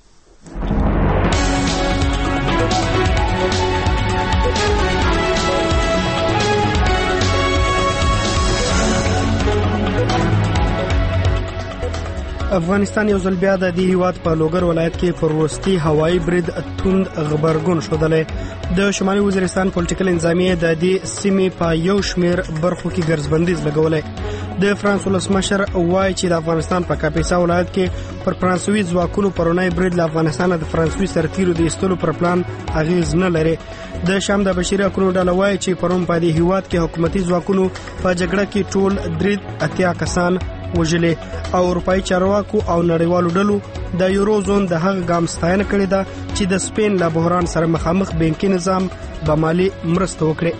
افغانستان یو ځل بیا د دې هیواد په لوګر ولایت کې پر وروستي هوایي برید توند غبرګون ښودلی. د شمالي وزیرستان پولیټیکل انتظامیه د دې سیمې په یو شمیر برخو کې ګرځبندیز لګولی. د فرانس ولسمشر وایي چې د افغانستان په کاپیسا ولایت کې پر فرانسوي ځواکونو پرونی برید له افغانستان د فرانسوي سرتیرو د ایستلو پر پلان اغیز نه لري. د شام د بشري حقوقو ډله وایي چې پرون په دې هیواد کې حکومتي ځواکونو په جګړه کې ټول درې اتیا کسان وژلي او اروپایي چارواکو او نړیوالو ډلو د یورو زون د هغه ګام ستاینه کړې ده چې د سپین له بحران سره مخامخ بانکي نظام به مالي مرسته وکړي.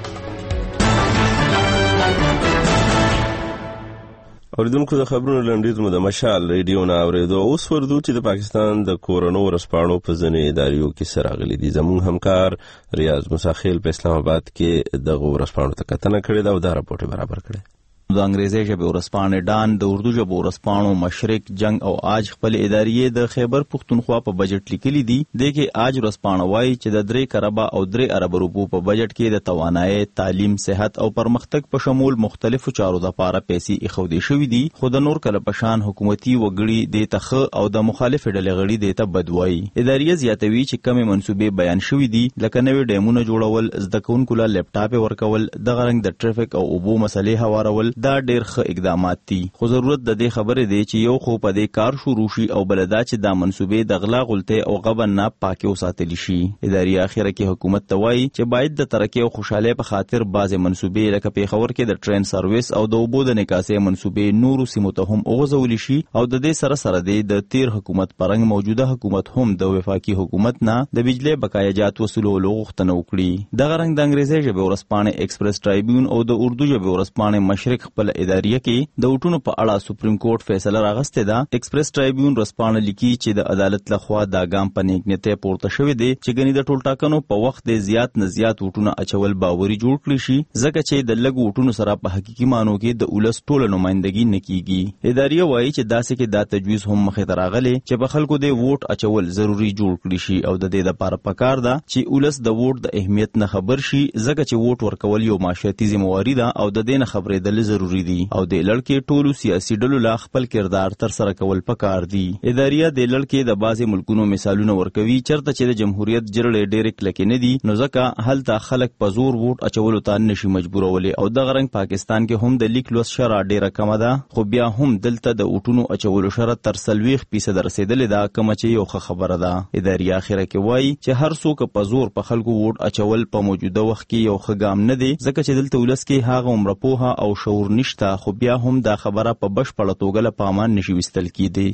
اوریدونکو د خبرونو لنډیز مو د مشال ریډیو نه اوریدو. اوس ورځو چې د پاکستان د کورونو ورسپاڼو په ځینې اداریو کې سره غلي دي. زموږ همکار ریاض مساخیل په اسلام آباد کې د ورسپاڼو ته کتنه کړې ده او دا راپورټ برابر کړی. د انګریزي ژبې ورسپاڼې ډان د اردو ژبې ورسپاڼو مشرق جنگ او آج خپل اداریې د خیبر پختونخوا په بجټ لیکلي دي. د کې آج ورسپاڼه وایي چې د درې کربا او درې ارب روپو په بجټ کې د توانایي تعلیم صحت او پرمختګ په شمول مختلفو چارو لپاره پیسې ایښودې شوې دي. خو د نور کله پشان حکومتي وګړي د تخ او د مخالف ډلې غړي د ته بدوي. اداریه زیاتوي چې کمې منسوبې بیان شوې دي لکه نوې ډیمونه جوړول، زده کوونکو له لپټاپ ورکول، د غرنګ د ټریفیک او اوبو مسلې هوارول. دا ډېر ښه اقدامات دي خو ضرورت د دې خبرې دی چې یو خو په دې کار شروع شي او بل دا چې دا منسوبې د غلا غلطۍ او غبن نه پاکي وساتل شي. اداري اخره کې حکومت ته وایي چې باید د ترقۍ او خوشحالۍ په خاطر بعضې منسوبې لکه پیښور کې د ټرین سرویس او د اوبو د نکاسۍ منسوبې نورو سیمو ته هم وغځول شي او د دې سره سره دی د تیر حکومت پرنګ موجوده حکومت هم د وفاقي حکومت نه د بجلی بقایا جات وصولولو غوښتنه وکړي. دغه رنګ د انګریزي ژبې ورسپاڼې ایکسپریس ټرایبیون او د اردو ژبې ورسپاڼې مشرق خپل اداریه کې د وټونو په اړه سپریم کورټ فیصله راغستې ده. ایکسپریس ټرایبیون ورسپاڼه لیکي چې د عدالت لخوا دا ګام په نیک نیتۍ پورته شوی دی چې ګنې د ټولټاکنو په وخت د زیات نه زیات وټونه اچول باوري جوړ کړي شي ځکه چې د لږ وټونو سره په حقیقي معنو کې د ولس ټوله نمائندګي نه کیږي. اداریه وایي چې داسې کې دا تجویز هم مخې ته راغلی چې په خلکو د ووټ اچول ضروري جوړ کړي شي او د دې لپاره پکار ده چې ولس د ووټ د اهمیت نه خبر شي ځکه چې ووټ ورکول یو معاشرتي ذمہواري ده او د دې نه خبرېدل ضروري دي او د لړکې ټولو سیاسي ډلو لا خپل کردار تر سره کول پکار دي. اداریه د لړکې د بعضې ملکونو مثالونه ورکوي چرته چې د جمهوریت جرړې ډېرې کلکې نه دي نو ځکه هلته خلک په زور ووټ اچولو ته نشي مجبورولې او دغه رنګ پاکستان کې هم د لیک لوست شرح ډېره کمه ده خو بیا هم دلته د وټونو اچولو شرح تر څلوېښت فیصده رسېدلې ده کومه چې یو ښه خبره ده. اداریه اخره کې وایي چې هر څوک په زور په خلکو ووټ اچول په موجوده وخت کې یو ښه ګام نه دی ځکه چې دلته ولس کې هغه عمره پوهه او شعور نشته خو بیا هم دا خبره په بشپړه توګه له پامه نشي ویستل کېدی.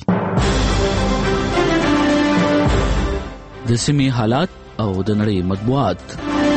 د سیمې حالات او د نړۍ مطبوعات.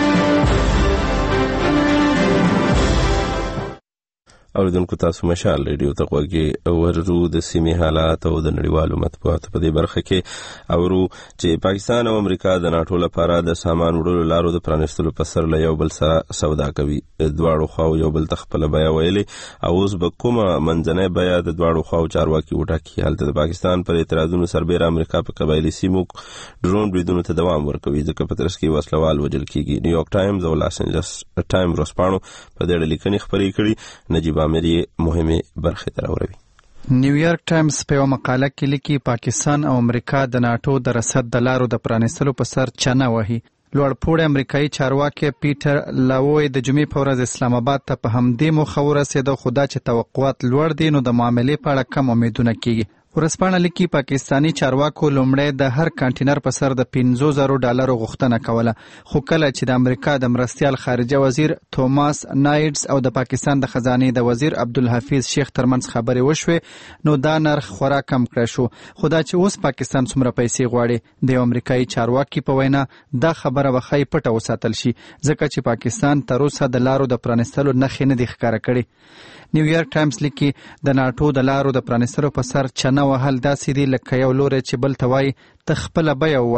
اوریدونکو تاسو مشال ریډیو ته غوږی وررو د سیمې حالات او د نړیوالو مطبوعاتو په دې برخه کې اورو چې پاکستان او امریکا د ناټو لپاره د سامان وړلو لارو د پرانیستلو په سر له یو بل سره سودا کوي. دواړو خواو یو بل ته خپله بیه ویلې او اوس به کومه منځنۍ بیه د دواړو خواو چارواکي وټاکي. هلته د پاکستان پر اعتراضونو سربیره امریکا په قبایلي سیمو ډرون بریدونو ته دوام ورکوي ځکه په ترڅ کې وسلوال وژل کیږي. نیویارک ټایمز او لاس انجلس ټایم ورسپاڼو په دې اړه لیکنې خپرې کړي. نجیب امری مهمه برخه تراوروي. نیویارک ټایمز په یو مقاله کې لیکي پاکستان او امریکا د ناټو د رسد د لارو د پرانیستلو په سر چنه وهي. لوړپوړی امریکایي چارواکي پیټر لاوی د جمعې په ورځ اسلام آباد ته په همدې موخه ورسېده خو دا چې توقعات لوړ دي نو د معاملې په اړه کم امیدونه کیږي. ورسپاڼه لیکي پاکستانی چارواکو لومړی د هر کانټینر په سر د پنځو زرو ډالرو غوښتنه کوله خو کله چې د امریکا د مرستیال خارجه وزیر توماس نایټس او د پاکستان د خزانې د وزیر عبدالحفیظ شیخ ترمنځ خبرې وشوې نو دا نرخ خورا کم کړی شو. خو دا چې اوس پاکستان څومره پیسې غواړي د امریکایي چارواکي په وینا دا خبره به ښایي پټه وساتل شي ځکه چې پاکستان تر اوسه د لارو د پرانیستلو نښې نه دي ښکاره کړي. نیویارک ټایمز لیکي د ناټو د لارو د پرانیستلو په سر چنه وهل داسې دي لکه یو لوری چې بل ته وایي ته خپله بیه ووایه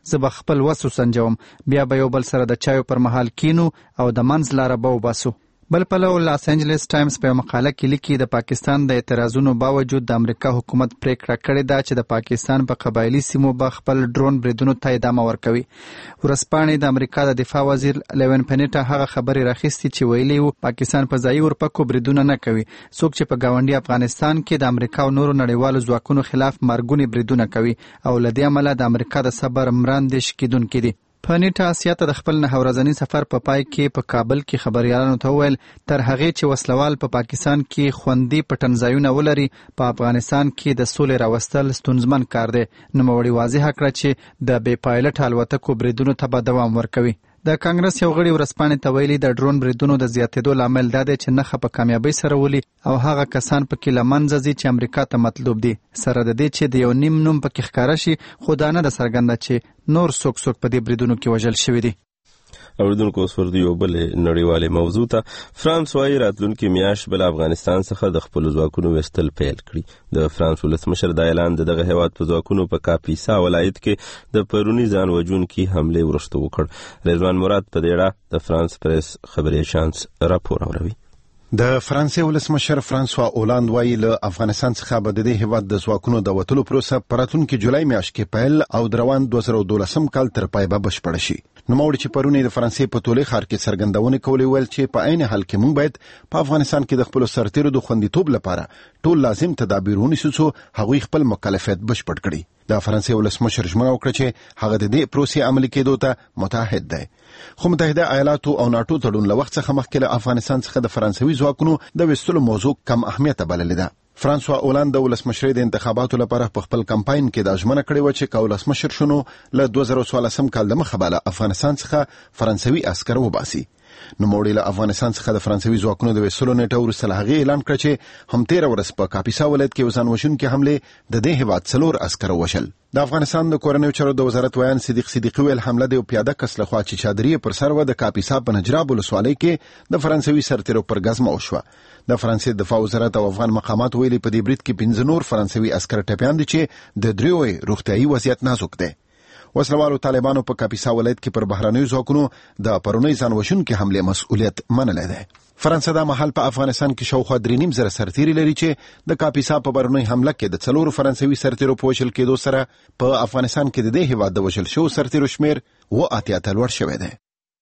زه به خپل وس وسنجوم، بیا به یو بل سره د چایو پر مهال کینو او د منځ لاره به وباسو. بل پلو لاس انجلس ټایمز په مقاله کې لیکي د پاکستان د اعتراضونو باوجود د امریکا حکومت پریکړه کړې ده چې د پاکستان په قبایلی سیمو به خپل ډرون بریدونو ته ادامه ورکوي. ورځپاڼې د امریکا د دفاع وزیر لیون پینیټا هغه خبرې راخیستې چې ویلي وو پاکستان په ځایي ورپکو بریدونه نه کوي، څوک چې په ګاونډي افغانستان کې د امریکا او نورو نړیوالو ځواکونو خلاف مرګونې بریدونه کوي او له دې امله د امریکا د صبر مراندې شکیدونکي دي. پنیټا آسیا ته د خپل نه ورځنی سفر په پای کې په کابل کې خبريالانو ته وویل تر هغه چې وسلوال په پا پاکستان کې خوندي پټنځایونه ولري په افغانستان کې د سولې راوستل ستونزمن کار دی. نوموړي واضح کړه چې د بې پایلټ الوتکو بریدونو ته به دوام ورکوي. د کانګرس یو غړي ورځپاڼې ته ویلي د ډرون بریدونو د زیاتېدو لامل دا دی چې نښه په کامیابۍ سره ولي او هغه کسان پکې له منځه ځي چې امریکا ته مطلوب دي، سره د دې چې د یو نیم نوم پکې ښکاره شي، خو دا نه ده څرګنده چې نور څوک څوک په دې بریدونو کې وژل شوي دي. اوریدونکو اوس ورته یو بل نړیوالې موضوع ته فرانس وايي راتلونکي میاشت بل افغانستان څخه د خپلو ځواکونو ویستل پیل کړي. د فرانس ولسمشر دا اعلان د دغه هیواد په ځواکونو په کاپیسا ولایت کې د پرونی ځان وژونکي حملې وروسته وکړ. رضوان مراد په دې اړه د فرانس پریس خبري شانس راپور اوروي. د فرانسې ولسمشر فرانسوا اولاند وایي له افغانستان څخه به د دې هیواد د ځواکونو د وتلو پروسه په راتلونکي جولای میاشت کې پیل او د روان دوه زره دولسم کال تر پای به بشپړه شي. نوموړي چې پرونی د فرانسې په تولې ښار کې څرګندونې کولې ویل چې په عین حال کې موږ باید په افغانستان کې د خپل سرتیرو د خوندیتوب لپاره ټول لازم تدابیر ونیسو چې هغوی خپل مکلفیت بشپړ کړي. د فرانسې ولسمشر ژمنه وکړه چې هغه د دې پروسې عملي کېدو ته متعهد دی. خو متحده ایالاتو او ناټو تړون له وخت څخه مخکې له افغانستان څخه د فرانسوي ځواکونو د ویستلو موضوع کم اهمیت بللې ده. فرانسوا اولاند د ولسمشرۍ د انتخاباتو لپاره په خپل کمپاین کې د ژمنه کړې و چې که ولسمشر شونو له دوه زره څوارلسم کال د مخه به له افغانستان څخه فرانسوي عسکر وباسي. نوموړي له افغانستان څخه د فرانسوي ځواکونو د ویستلو نیټه وروسته له هغې اعلان کړ چې هم تېره ورځ په کاپیسا ولایت کې یو ځان وژونکې حملې د دې هېواد څلور عسکر ووژل. د افغانستان د کورنیو چارو د وزارت ویان صدیق صدیقي ویل حمله د یو پیاده کس لخوا چې چادري پر سر و د کاپیسا په نجراب ولسوالۍ کې د فرانسوي سرتیرو پر ګزمه وشوه. د فرانسې دفاع وزارت او افغان مقامات ویلي په دې برید کې پنځه نور فرانسوي عسکر ټپیان دي چې د دریو روغتیایي وضعیت نازک دی. وسلوالو طالبانو په کاپیسا ولایت کې پر بهرنیو ځواکونو د پرونی ځان وژونکې حملې مسؤلیت منلی دی. فرانسه دا مهال په افغانستان کې شاوخوا درې نیم زره سرتیري لري چې د کاپیسا په بهرنۍ حمله کې د څلورو فرانسوي سرتیرو په وژل کېدو سره په افغانستان کې د دې هېواد د وژل شوو سرتیرو شمېر اوه اتیا ته لوړ شوی دی.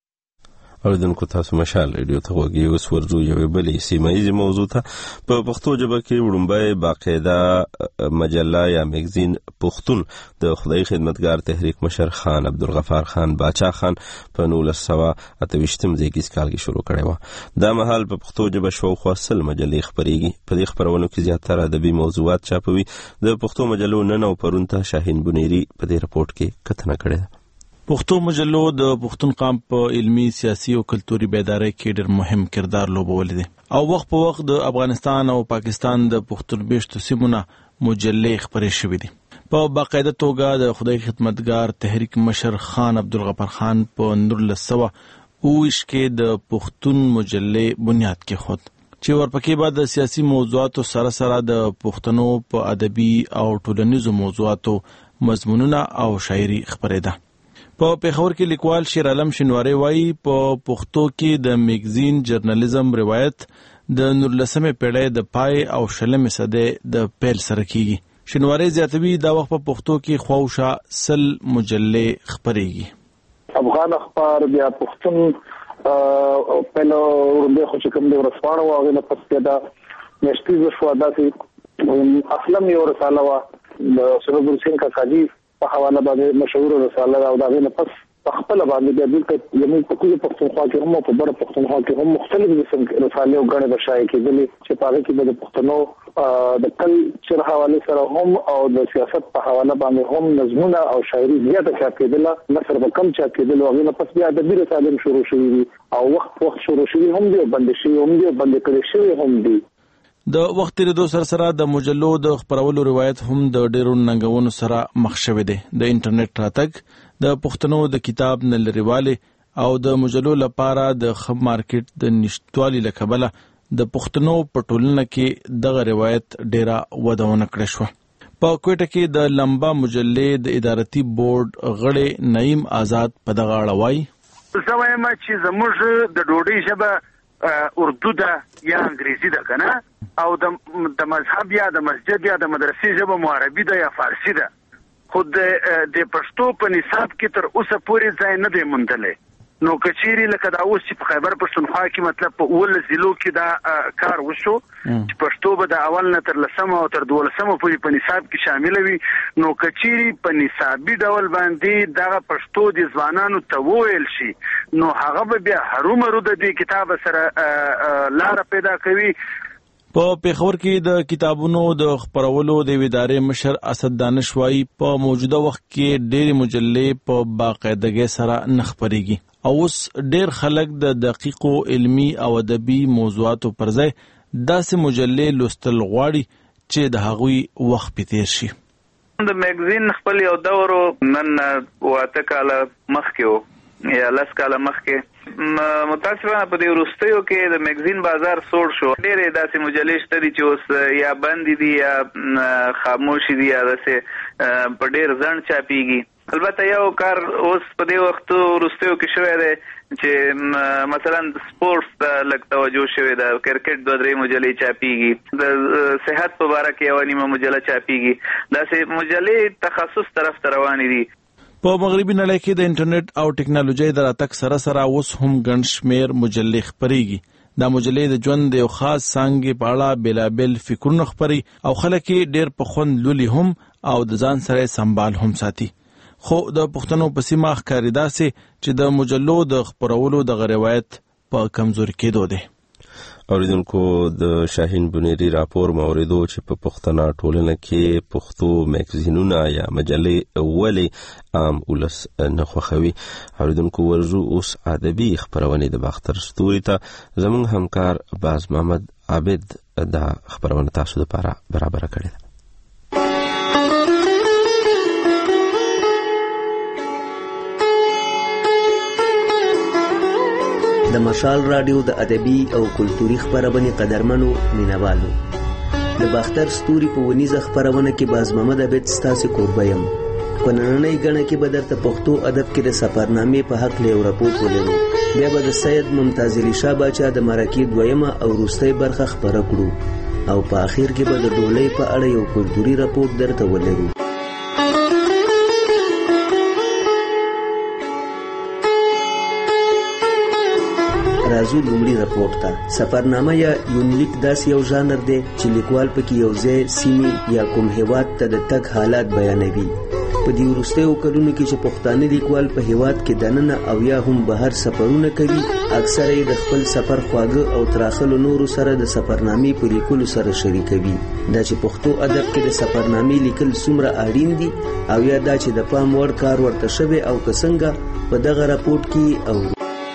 اوریدونکو تاسو مشال ریډیو ته غوږی اوس ورځو یوې بلې سیمه ییزې موضوع ته. په پښتو ژبه کې وړومبی باقاعده مجله یا میګزین پښتون د خدای خدمتګار تحریک مشر خان عبدالغفار خان باچا خان په نولس سوه اته ویشتم زیږدیز کال کې شروع کړی و. دا مهال په پښتو ژبه شاوخوا سل مجلې خپرېږي. په دې خپرونو کې زیاتره ادبي موضوعات چاپوي. د پښتو مجلو نن او پرون ته شاهین بنيري په دې رپورټ کې کتنه کړې ده. پښتو مجلو د پښتون قام په علمي، سیاسي او کلتوري بیدارۍ کې ډېر مهم کردار لوبولی دی او وخت په وخت د افغانستان او پاکستان د پښتون بیشتو سیمونه مجلې خپرې شوې دي. په باقاعده توګه د خدای خدمتګار تحریک مشر خان عبدالغفار خان په نولس سوه اوویشت کې د پښتون مجلې بنیاد کېښود چې ورپکې به د سیاسي موضوعاتو سره سره د پښتنو په ادبي او ټولنیزو موضوعاتو مضمونونه او شاعري خپرېده. په پېښور کې لیکوال شیر عالم شینواری وایي په پښتو کې د میګزین جرنالیزم روایت د نولسمې پیړۍ د پای او شلمې صدۍ د پیل سره کیږي. شینواری زیاتوي دا وخت په پښتو کې خواوشا سل مجلې خپرېږي. افغان اخبار بیا پښتون پهلو ورنده خو چې کوم د ورسپاڼه و هغې نه پس بیا دا میاشتیزه شوه داسې اصلا یو رساله وه د سروج حسین کاکاجي په حواله باندې مشهور رساله او دا غوښنه پس په خپل باندې د دې زموږ په کومه پښتونخوا کې هم په بره پښتونخوا کې هم مختلف قسم رسالې او غړي بشای کېدلې چې په هغه کې د پښتنو د کلچر حواله سره هم او د سیاست په حواله باندې هم نظمونه او شاعري زیاته چاپ کېدله نثر به کم چاپ کېدل او غوښنه پس بیا د دې رسالې شروع شوې او وخت وخت شروع شوې هم دي بند شي هم دي بند کړي شي هم دي. د وخت تیریدو سره سره د مجلو د خپرولو روایت هم د ډیرو ننګونو سره مخ شوی دی. د انټرنیټ راتګ، د پښتنو د کتاب نه لرېوالی او د مجلو لپاره د ښه مارکیټ د نشتوالي له کبله د پښتنو په ټولنه کې دغه روایت ډیره وده ونه کړې شوه. په کوټه کې د لمبا مجلې د ادارتي بورډ غړی نعیم آزاد په دغه اړه وایي. زه وایم چې زموږ د ډوډۍ ژبه اردو ده یا انګریزي ده که نه، او د مذهب یا د مسجد یا د مدرسې ژبه مو عربي ده یا فارسي ده، خو د پښتو په نصاب کې تر اوسه پورې ځای نه دی موندلی. نو کچيري لکه دا اوس چې په خیبر پښتونخوا کې مطلب په اول ضلعو کې دا کار وشو چې پښتو به د اول نه تر لسمه او تر دولسمه پورې په نصاب کې شامل وي، نو کچيري په نصابي ډول باندې دا پښتو د ځوانانو ته وویل شي، نو هغه به بیا هرومرو د دې کتاب سره لار پیدا کوي. په پیښور کې د کتابونو د خپرولو د ادارې مشر اسد دانش وايي په موجوده وخت کې ډېرې مجلې په باقاعدګۍ سره نه خپرېږي او اوس ډېر خلک د دقیقو علمي او ادبي موضوعاتو پر ځای داسې مجلې لوستل غواړي چې د هغوی وخت پې تېر شي. د میګزین خپل یو دور نن واته کاله مخکې و یا لس کاله مخکې، متاسفانه په دې وروستیو کې د میګزین بازار سوړ شو. ډېرې داسې مجلې شته دي چې اوس یا بندې دي یا خاموشي دي یا داسې په ډېر ځنډ چاپېږي. البته یو کار اوس په دې وخت وروستیو کې شوی دی چې مثلا سپورټس ته لږ توجه شوی ده، کرکټ دوه درې مجلې چاپېږي، د صحت په باره کې یوه نیمه مجله چاپېږي، داسې مجلې تخصص طرف ته روانې دي. په مغربي نړۍ کې د انټرنیټ او ټکنالوژۍ د راتګ سره سره اوس هم ګڼ شمېر مجلې خپرېږي. دا مجلې د ژوند د یو خاص څانګې په اړه بېلابېل فکرونه خپري او خلک یې ډېر په خوند لولي هم او د ځان سره سنبال هم ساتي. خو د پښتنو په سیمه ښکاري داسې چې د مجلو د خپرولو دغه روایت په کمزوري کېدو دی. اوریدونکو د شاهین بنيري راپور موریدو چې په پښتنه ټولنه کې پښتو میګزینونه یا مجلې ولې عام ولس نه خوښوي. اوریدونکو ورزو اوس ادبي خپرونې د باختر ستوري ته زموږ همکار باز محمد عابد دا خپرونه تاسو لپاره برابر کړې ده. د مشال رادیو د ادبي او کلتوري خپرونې قدرمنو مینوالو، د باختر ستوري په ونیزه خپرونه کې باز محمد عابد ستاسو کوربه یم. په نننۍ ګڼه کې به درته پښتو ادب کې د سفرنامې په حق یو راپور ولرو، بیا به د سید ممتاز علي شاه باچا د مرکې دویمه او وروستۍ برخه خپره کړو او په اخر کې به د ډولۍ په اړه یو کلتوري راپور درته ولرو. راځو لومړي رپورټ ته. سفرنامه یا یونلیک داسې یو ژانر دی چې لیکوال پکې یو ځای، سیمې یا کوم هیواد ته د تګ حالات بیانوي. په دې وروستیو کلونو کې چې پښتانه لیکوال په هیواد کې دننه او یا هم بهر سفرونه کوي، اکثره یې د خپل سفر خواږه او تراخلو نورو سره د سفرنامې په لیکلو سره شریکوي. دا چې پښتو ادب کې د سفرنامې لیکل څومره اړین دي او یا دا چې د پام وړ کار ورته شوی او که څنګه، په دغه راپورټ کې او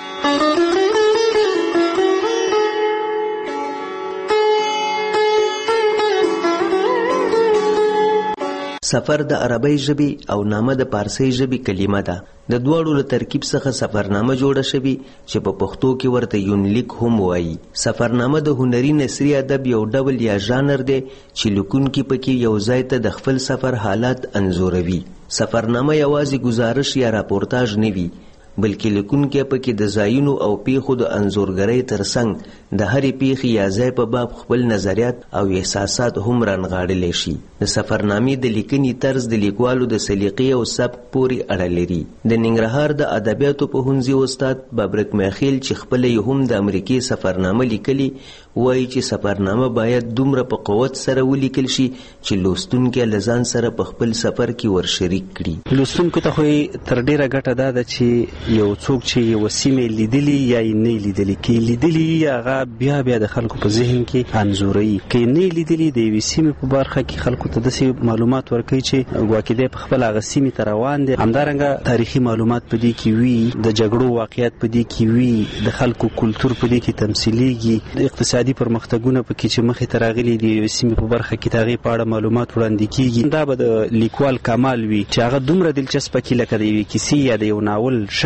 سفر د عربی ژبې او نامه د پارسی ژبې کلمه ده. د دواړو له ترکیب څخه سفرنامه جوړه شوې چې په پښتو کې ورته یونلیک هم وایي. سفرنامه د هنري نثري ادب یو ډول یا ژانر دی چې لیکونکي پکې یو ځای ته د خپل سفر حالات انځوروي. سفرنامه یوازې گزارش یا راپورتاژ نه وي، بلکې لیکونکي پکې د ځایونو او پیښو د انځورګرۍ ترڅنګ د هرې پیښې یا ځای په باب خپل نظریات او احساسات هم رانغاړلی شي. د سفرنامې د لیکنې طرز د لیکوالو د سلیقې او سبک پورې اړه لري. د ننګرهار د ادبیاتو پوهنځي استاد بابرک میخیل چې خپله یې هم د امریکې سفرنامه لیکلي، وایي چې سفرنامه باید دومره په قوت سره ولیکل شي چې لوستونکی له ځان سره په خپل سفر کې ورشریک کړي. لوستونکو ته خو تر ډیره ګټه دا ده چې یو څوک چې یو سیمې لیدلی یا یې نه لیدلی، کې لیدلی هغه بیا بیا د خلکو په ذهن کې انځوروي، کې نه لیدلی د یوې سیمې په برخه کې خلکو ته داسې معلومات ورکوي چې ګواکې دی په خپل هغه سیمې ته روان دی. همدارنګه تاریخي معلومات په دې کې وي، د جګړو واقعیت په دې کې وي، د خلکو کلتور په دې کې تمثیلیږي، د اقتصادي پرمختګونه په کې چې مخې ته راغلي دي د سیمې په برخه کې د هغې په اړه معلومات وړاندې کیږي. دا به د لیکوال کمال وي چې هغه دومره دلچسپه کړي لکه د یوې کیسې یا د یو ناول شکل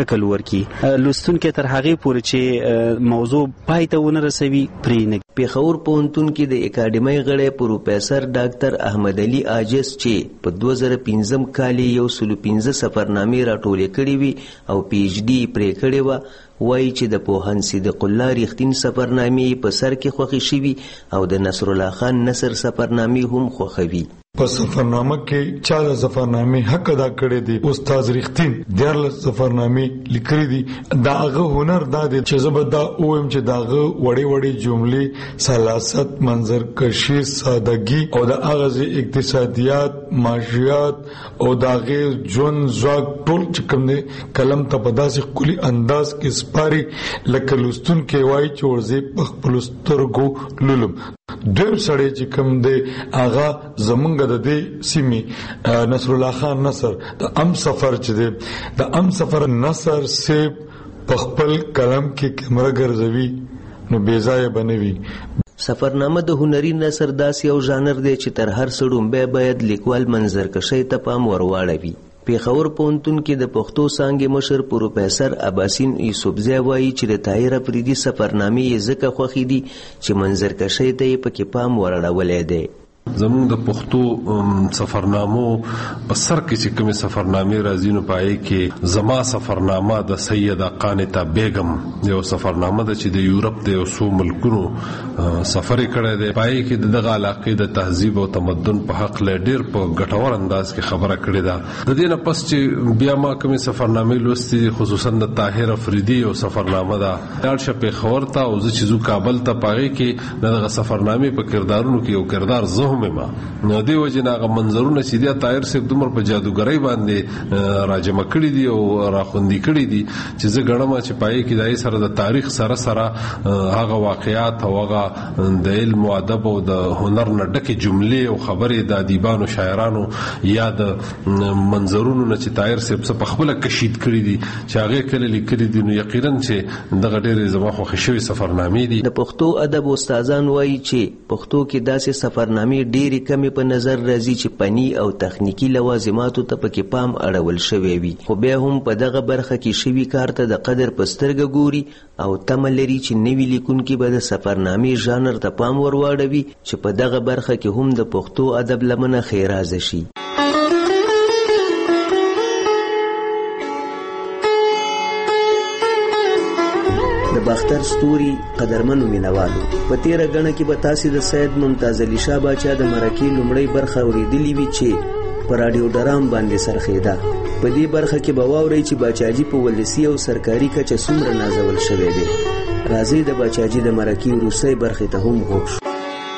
شکل ورکي لوستونکو تر هغه پورې چې موضوع پای ته ونه رسوي پرې نه. پیښور پوهنتون کې د اکاډمۍ غړی پروفیسر ډاکټر احمد علي عاجز چې په دوه زره پنځم کال یو سلو پنځه سفرنامې راټولې کړې وي او پی ایچ ډي پرې کړې وه، وایي چې د پوهاند صدیق الله ریښتین سفرنامې په سر کې خوښې شوي او د نصرالله خان نصر سفرنامې هم خوښوي. په سفرنامه کې چا د سفرنامې حق ادا کړی دی. استاد ریښتین دیارلس سفرنامې لیکلي دي. دا هغه هنر دا دی چې زه به دا ووایم چې دا هغه وړې وړې جملې، سلاست، منظرکشي، سادګي او د هغه اقتصادیات، معاشیات او د هغې ژوند ځواک ټول چې کوم دی قلم ته په داسې ښکلي انداز کې سپاري لکه لوستونکی وایي چې ورځې په خپلو سترګو لولم. دویم سړی چې کوم دی هغه زمونږ د دې سیمې نصرالله خان نصر د ام سفر چې دی د ام سفر نصر سیب په خپل قلم کې کیمره ګرځوي نو بې ځایه بنوي. سفرنامه د هنري نثر داسې یو ژانر دی چې تر هر څه ډومبی باید لیکوال منظرکشۍ ته پام ورواړوي. پیښور پوهنتون کې د پښتو څانګې مشر پروفیسر عباسین یوسفزی وایي چې د طاهر افریدي سفرنامې یې ځکه خوښې دي چې منظرکشۍ ته یې پکې پام ورړولی دی. زمونږ د پښتو سفرنامو په سر کې چې کومې سفرنامې راځي نو پای کې زما سفرنامه د سیده قانته بیگم یو سفرنامه ده چې د یورپ د یو څو ملکونو سفر کړی دی. پای کې دغه علاقې د تهذیب او تمدن په حق له ډیر په ګټور انداز کې خبره کړې ده. د دې نه پس چې بیا ما کومې سفرنامې لوستې خصوصا د طاهر افریدي یو سفرنامه ده لاړ شه پیښور ته او زه چې ځو کابل ته پای کې دغه سفرنامې په کردارونو کې یو کردار زه ما نو دی وجه ناغه منظرونه سیده طاهر صاحب دمر په جادوګرۍ باندې راجمع کړی دي او راخوندي کړی دي چې زه ګڼم چې پای کې دای سره د تاریخ سره سره هغه واقعیات او هغه د علم او ادب او د هنر نه ډکه جملې او خبرې د ادیبانو شاعرانو یا د منظرونو نه چې طاهر صاحب په خپل کشید کړی دي چې هغه کله لیکلي دي نو یقینا چې دغه ډېر زما خو خوشوي سفرنامې دي. د پښتو ادب استادان وایي چې پښتو کې داسې سفرنامې ډېرې کمې په نظر راځي چې فني او تخنیکی لوازماتو ته پکې پام اړول شوی وي، خو بیا هم په دغه برخه کې شوي کار ته د قدر په سترګه ګوري او تمه لري چې نوي لیکونکي به د سفرنامې ژانر ته پام ورواړوي چې په دغه برخه کې هم د پښتو ادب لمنه ښېرازه شي. د باختر ستوري قدرمنو مینوالو، په تیره غڼه کې به تاسې د سید ممتاز علي شاه باچا د مرکې لومړۍ برخه اورېدلې وي چې په راډیو ډرام باندې سرخېده. په دې برخه کې به واورئ چې باچاجي په ولسي او سرکاري کچه څومره نازول شوی دی. راځئ د باچاجي د مرکې وروستۍ برخې ته هم غوږ شو.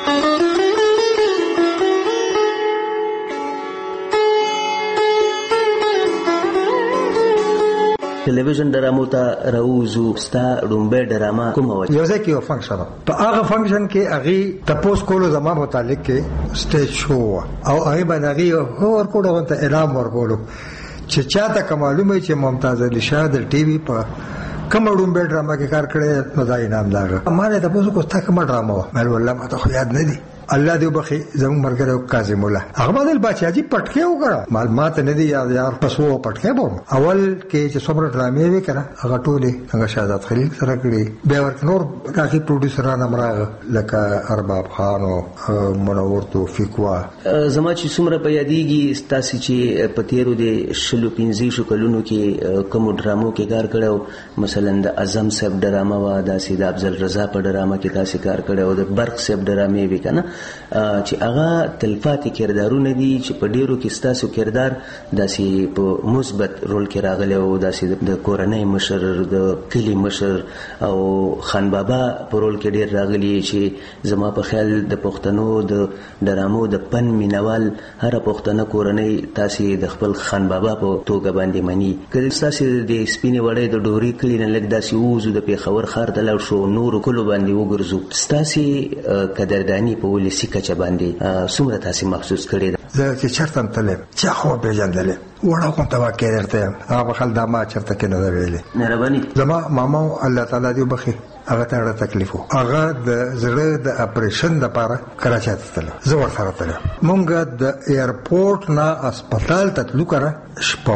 ټلویزیون ډرامو ته راوځو. ستا ډومبه ډراما کومه وه؟ یو ځای کې یو فنکشن په هغه فنکشن کې هغې تپوس کولو زما متعلق کې سټیج شو وه او هغې باندې هغې ورکوړو ته اعلام ورکولو چې چاته که معلوم وي چې ممتاز علي شاه د ټي وي په کومه ډومبه ډراما کې کار کړی نو دا انعام د هغه. ما نه تپوس وکړو ستا کومه ډراما وه؟ مې والله ما ته خو یاد نه دي. الله دې وبخي زموږ ملګری کاظم الله هغه باندې باچاجي پټکې وکړه معلومات نه دي یاد یار پسو پټکې بوم اول کې چې څومره ډرامې وې کړه هغه ټولې هغه شهزاد خلیل سره کړې بیا ورته نور راځي پروډوسران امراغه لکه ارباب خان او منور توفیق وا زما چې څومره په یادېږي ستاسو چې په تیرو د شلو پنځه شو کلونو کې کوم ډرامو کې کار کړو مثلا د اعظم صاحب ډرامه وا د سید افضل رضا په ډرامه کې تاسو کار کړو د برق صاحب ډرامې وې کنه چې هغه تلفاتي کردارونه دي چې په ډیرو کې ستاسو کردار داسې په مثبت رول کې راغلی او داسې د کورنۍ مشر د کلی مشر او خان بابا په رول کې ډیر راغلی چې زما په خیال د پښتنو د ډرامو د فن مینوال هر پښتنه کورنۍ تاسې د خپل خان بابا په توګه باندې مني. کله تاسې د سپینې وړې د ډوري کلی نه لږ داسې ووځو د پیښور ښار ته لاړ شو نورو کلو باندې وګرځو ستاسې قدرداني په ولسي کچه باندې څومره تاسې محسوس کړې ده؟ زه چې چېرته م تللی چا خو مه پېژندلی وړه غونته واقع درته یم هغه به خل دا ما چېرته کې نه ده ویلې مهرباني زما ماما الله تعالی دې وبخي هغه ته ډېر تکلیف و هغه د زړه د اپریشن دپاره کراچۍ ته تللی زه ورسره تللی مونږ د ایرپورټ نه اسپتال ته تلو که نه شپه وه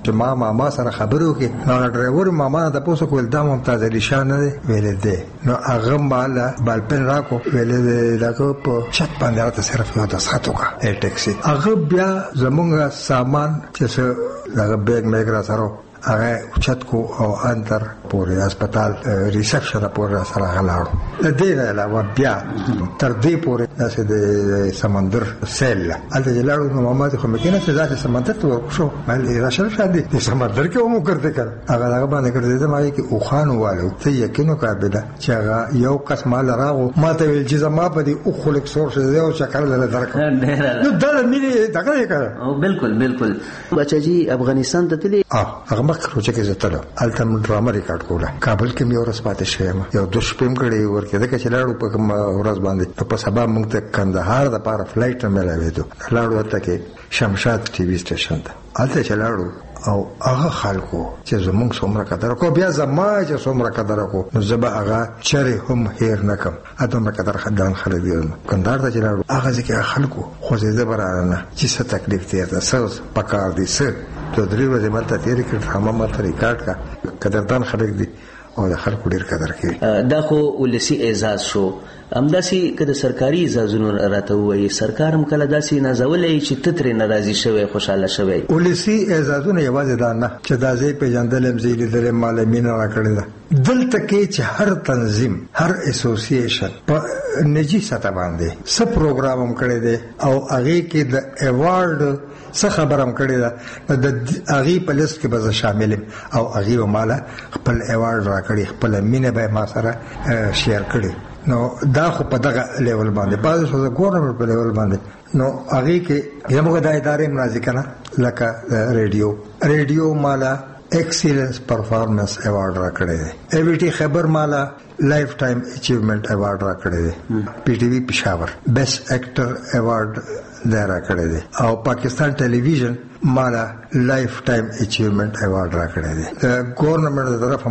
چې ما ماما سره خبرو کې نو ډرایور ماما ته پوسو کول دا ممتاز علي شاه نه دی ویل دی نو هغه مال بالپن راکو ویل دی دا کو په شت باندې راته صرف یو د ساتو کا ا ټیکسي هغه بیا زمونږ سامان چې هغه بیگ میګ را سره هغه چت کو او اندر پورې هسپتال ریسپشن پورې سره غلاړو د دې نه علاوه بیا تر دې پورې داسې د سمندر سیل الته جلاړو نو محمد خو مکینه چې ذات سمندر ته شو مل راشل شادي د سمندر کې مو کړته کړ هغه هغه باندې کړته ته مایي کې او خان والو ته یقینو قابله چې هغه یو قسم مال راغو ماته ویل چې زما په دې او خلک سور شه او شکر له درکو نو دا مې دا کړی او بالکل بالکل بچاجي افغانستان ته تللی هغه مخکې چې زتل التم ډرامه ریکارډ کوله کابل کې مې ورس پاتې شوم یو د شپم کړي ورکه د کچ لاړو په ورځ باندې په سبا موږ ته کندهار د پاره فلایټ نه ملاوي دو لاړو ته کې شمشاد ټي وي سټیشن ته الته چلاړو او هغه خلکو چې زمونږ څومره قدر کو بیا زما چې څومره قدر کو نو زبا هغه چره هم هیر نکم ادم قدر خدان خلک کندهار ته چلاړو هغه ځکه خلکو خو زه برانه چې څه تکلیف دی تاسو پکار دي څه ته درې ورځې ماته تیر کړ ډرامه ماته ریکارډ کا قدردان خلک دي او د خلکو ډیر قدر کوي دا خو ولسی اعزاز شو امداسي کله سرکاري اعزازونه راته وایي سرکار هم کله داسي نازولې چې تتر ناراضي شوی خوشاله شوی ولسی اعزازونه یوازې دا نه چې دا ځای په جندل مزيلي د مالمین را کړی دا دلته کې چې هر تنظیم هر اسوسییشن په نجی سطح باندې څه پروګرام هم کړی دی او هغه کې د ایوارډ څه خبرم کړی دا د هغه په لیست کې به شامل او هغه مالا خپل ایوارډ را کړی خپل مینه به ما سره شیر کړی نو دا خو په دغه لیول باندې بعض څه ګورنمنت په لیول باندې نو هغه کې یمغه د ادارې مرাজি کنا لکه ریډیو ریډیو مالا ایکسیلنس پرفارمنس ایوارډ را کړی دی ای وی ټی خبر مالا لائف ټایم اچیومنٹ ایوارډ را کړی دی پی ټی وی پېښور بیسټ ایکټر ایوارډ دا را کړی دی او پاکستان ټلویزیون مالا لائف ټایم اچیومنٹ ایوارډ را کړی دی د ګورنمنت طرف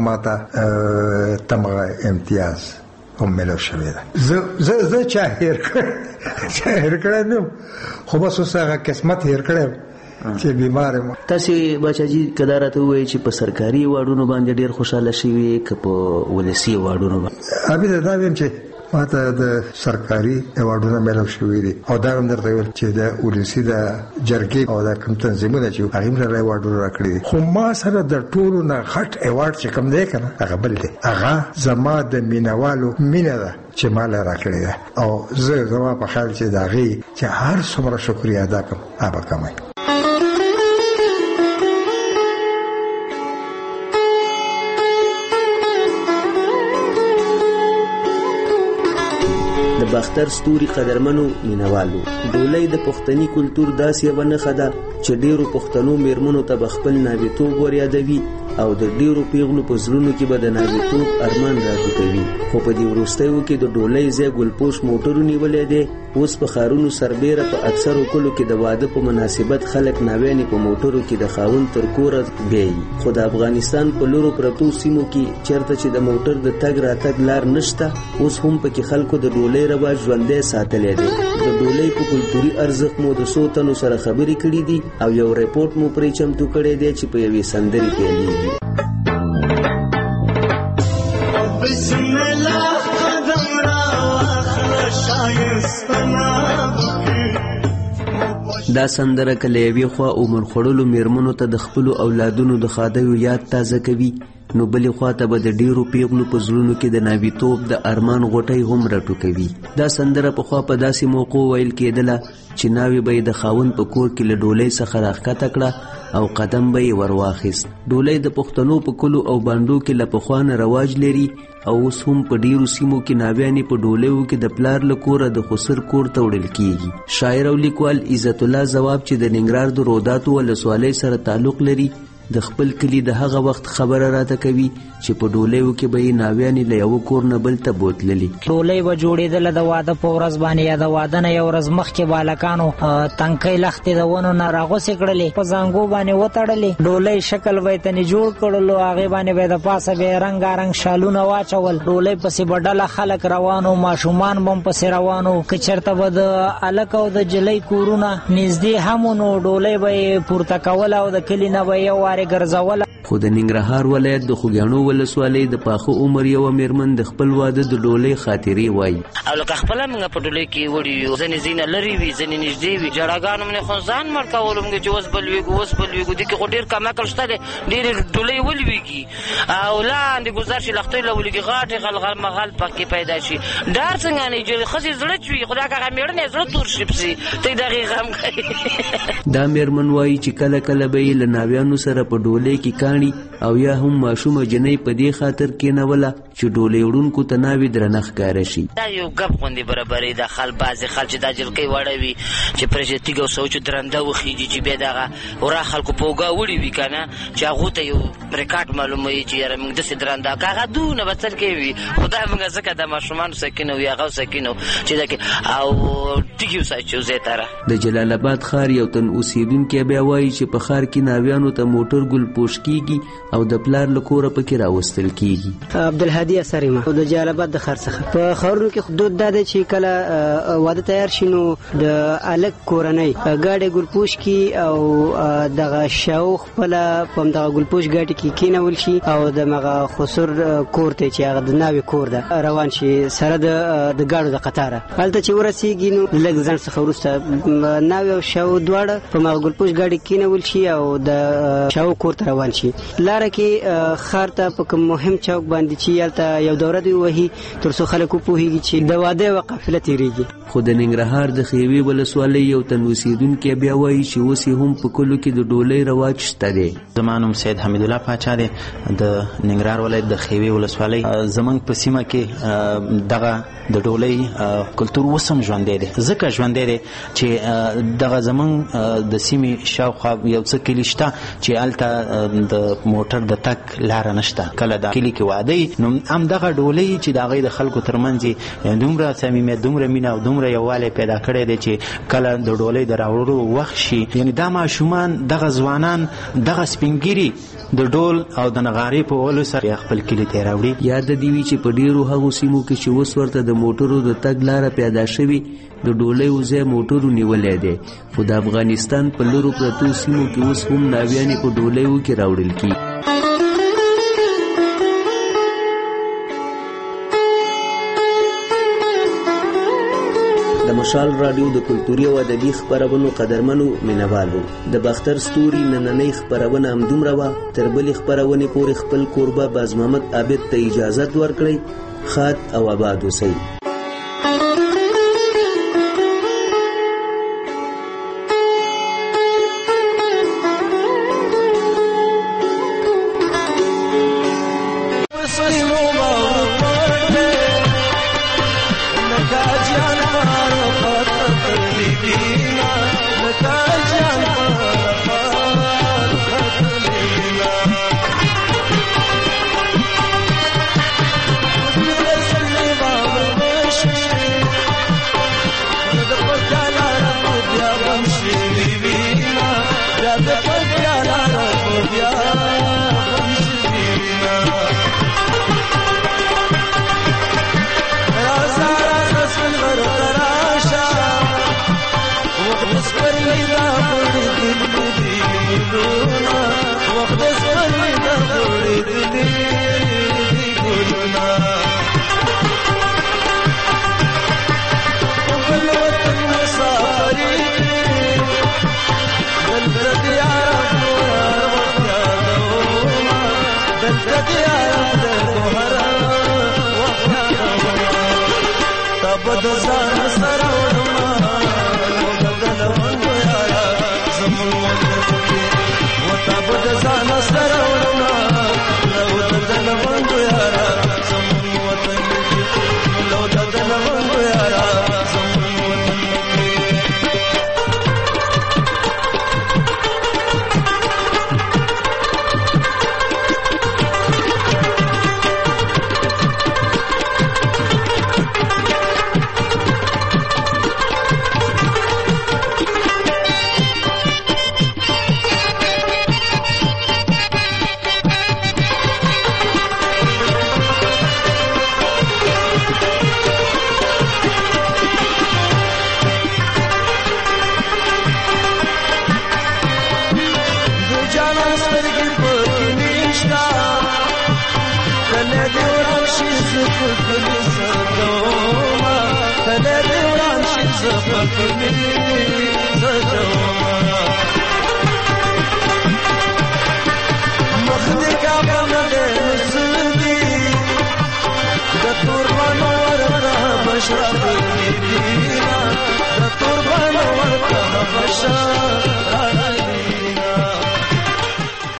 ماته تمغه امتیاز هم ملو شوی ده زه زه زه چا هیر کړ چا هیر کړ نو خو بس اوس هغه قسمت هیر کړ چې بیمار ما تاسو بچاجي کدارته وای چې په سرکاري واډونو باندې ډیر خوشاله شوي ک په ولسی واډونو باندې ابي دا ویم چې ماته د سرکاري ایوارډونه ملو شوی دي او دا هم درته ویل چې د ولسی د جرګې او د کوم تنظیمونه چې هغه هم له ایوارډونو راکړي خو ما سره د ټولو نه غټ ایوارډ چې کوم دی کنه هغه بل دی هغه زما د مینوالو مینه ده چې مال راکړي ده او زه زما په خیال چې دا غي چې هر څومره شکریا ادا کوم ابا کوم د باختر ستوري قدرمنو مینوالو ډولۍ د پښتني کلچر داسې ونه خدا چې ډیرو پښتنو میرمنو ته بخپل ناویتوب وریادوي او د ډیرو پیغلو په زړونو کې به د ناویتوب ارمان راټوکوي خو په دې وروستیو کې د ډولۍ ځای ګلپوش موټرو نیولې دی اوس په ښارونو سربیره په اکثرو کلو کې د واده په مناسبت خلک ناویانې په موټرو کې د خاوند تر کوره بیایي خو د افغانستان په لورو پرتو سیمو کې چېرته چې د موټر د تګ راتګ لار نشته اوس هم پکې خلکو د ډولۍ رواج ژوندی ساتلی دی د ډولۍ په کلتوري ارزښت مو د څو تنو سره خبرې کړي دي او یو ریپورټ مو پرې چمتو کړی دی چې په یوې سندرې پیلېږي دا سندره کله یوې خوا عمر خوړلو میرمنو ته د خپلو اولادونو د ښادیو یاد تازه کوي نو بلې خوا ته به د ډیرو پیغلو په زړونو کې د ناویتوب د ارمان غوټۍ هم راټوکوي دا سندره پخوا په داسې موقعو ویل کېدله چې ناوې به یې د خاوند په کور کې له ډولۍ څخه راښکته کړه او قدم به یې ورواخیست ډولۍ د پښتنو په کلو او بانډو کې له پخوا نه رواج لري او اوس هم په ډیرو سیمو کې ناویانې په ډولیو کې د پلار له کوره د خسر کور ته وړل کیږي شاعر او لیکوال عزت الله ځواب چې د ننګرهار د روداتو ولسوالۍ سره تعلق لري د خپل کلی د هغه وخت خبره راته کوي چې په ډولیو کې به یې ناویانې له یوه کور نه بل ته بوتللې ډولۍ به جوړېدله د واده په ورځ باندې یا د واده نه یو ورځ مخکې بالکانو تنکۍ لښتې د ونو نه راغوڅې کړلې په زانګو باندې وتړلې ډولۍ شکل به یې تنې جوړ کړلو هغې باندې به یې د پاسه به یې رنګارنګ شالونه واچول ډولۍ پسې به ډله خلک روانو ماشومان به هم پسې روانو که چېرته به د هلک او د جلۍ کورونه نږدې هم نو ډولۍ به یې پورته کوله او د کلي نه به یو لارې ګرځول. خو د ننګرهار ولایت د خوږیاڼو ولسوالۍ د پاخه عمر یو میرمن د خپل واده د ډولۍ خاطرې وایي. او لکه خپله موږ په ډولۍ کې وړي یو، ځینې ځینې لرې وي، ځینې نږدې وي. جړاګانو مې خو ځان مړ کولو موږ چې اوس به لوېږو اوس به لوېږو. دې کې خو ډېر کم عقل شته دی، ډېرې ډولۍ ولوېږي او لاندې ګذر شي لښتۍ له ولوېږي، غاټې غلغل مغل پکې پیدا شي. ډار څنګه نه چې ښځې زړه چوي، خو دا هغه مېړه نه زړه تور شي پسې ته د هغې غم کوي. دا میرمن وایي چې کله کله به یې له ناویانو سره په ډولۍ کې کاڼي او یا هم ماشومه جنۍ په دې خاطر کېنوله چې ډولۍ وړونکو ته ناوې درنه ښکاره شي. دا یو ګپ غوندې برابرې د خل بعضې خل چې دا جلکۍ وړه وي چې پرې تیږه او سوچ درنده وخیږي چې بیا دغه ورا خلکو په اوږه وړي وي که نه چې هغو ته یو ریکارډ معلوموي چې یاره موږ داسې درنده که هغه دونه به څل کې وي. خو دا موږ ځکه د ماشومانو سکینه وي هغه سکینه چې دا او ټیکي وساتو ځای ته. د جلال آباد ښار یو تن اوسېدونکی بیا وایي چې په ښار کې ناویانو ته موټر ګل پوش کېږي او د پلار له کوره پکې راوستل کېږي. عبدالهادي اسريمه د جلال آباد د ښار څخه. په ښارونو کې حدود دا دی چې کله واده تیار شي نو د الګ کورنۍ ګاډي ګلپوش کی او دغه شاو خپل په دغه ګلپوش ګاډي کې کینول شي او د مغه خسر کور ته چې هغه د ناوې کور ده روان شي سره د د ګاډو د قطاره. هلته چې ورسیږي نو لږ ځان څخه وروسته ناوې او شاو دواړه په مغه ګلپوش ګاډي کینول شي او د شاو کور ته روان شي. لاره کې خار ته په کوم مهم چوک باندې چې یالته یو دوره دی وهي تر څو خلک وپوهیږي چې د واده او قافله تیریږي. خو د ننګرهار د خیوي ولسوالۍ یو تن اوسېدونکی بیا وایي چې اوس هم په کلو کې د ډولۍ رواج شته دی. زما نوم سید حمید الله پاچا دی د ننګرهار ولایت د خیوي ولسوالۍ. زمونږ په سیمه کې دغه د ډولۍ کلتور اوس هم ژوندی دی. ځکه ژوندی دی چې دغه زمونږ د سیمې شاوخوا یو څه کلي شته چې هلته د موټر د تګ لاره نشته. کله د کلي کې واده نو همدغه ډولۍ چې د هغې د خلکو ترمنځ دومره صمیمیت دومره مینه او دومره یووالی پیدا کړی دی چې کله د ډولۍ د راوړلو وخت شي یعنې دا ماشومان دغه ځوانان دغه سپینګیري د ډول او د نغارې په وهلو سره خپل کلي ته یې راوړي. یاد دې وي چې په ډېرو هغو سیمو کې چې اوس ورته د موټرو د تګ لاره پیدا شوي د ډولۍ ځای موټرو نیولی دی. خو د افغانستان په لرو پرتو سیمو کې اوس هم ناویانې په ډولیو کې راوړل کېږي. د مشال رادیو د کلتوري او ادبي خپرونو قدرمنو مینوالو د باختر ستوري نننۍ خپرونه همدومره وه. تر بلې خپرونې پورې خپل کوربه باز محمد عابد ته اجازت ورکړئ. ښاد او آباد اوسئ. ګلاب پر مینې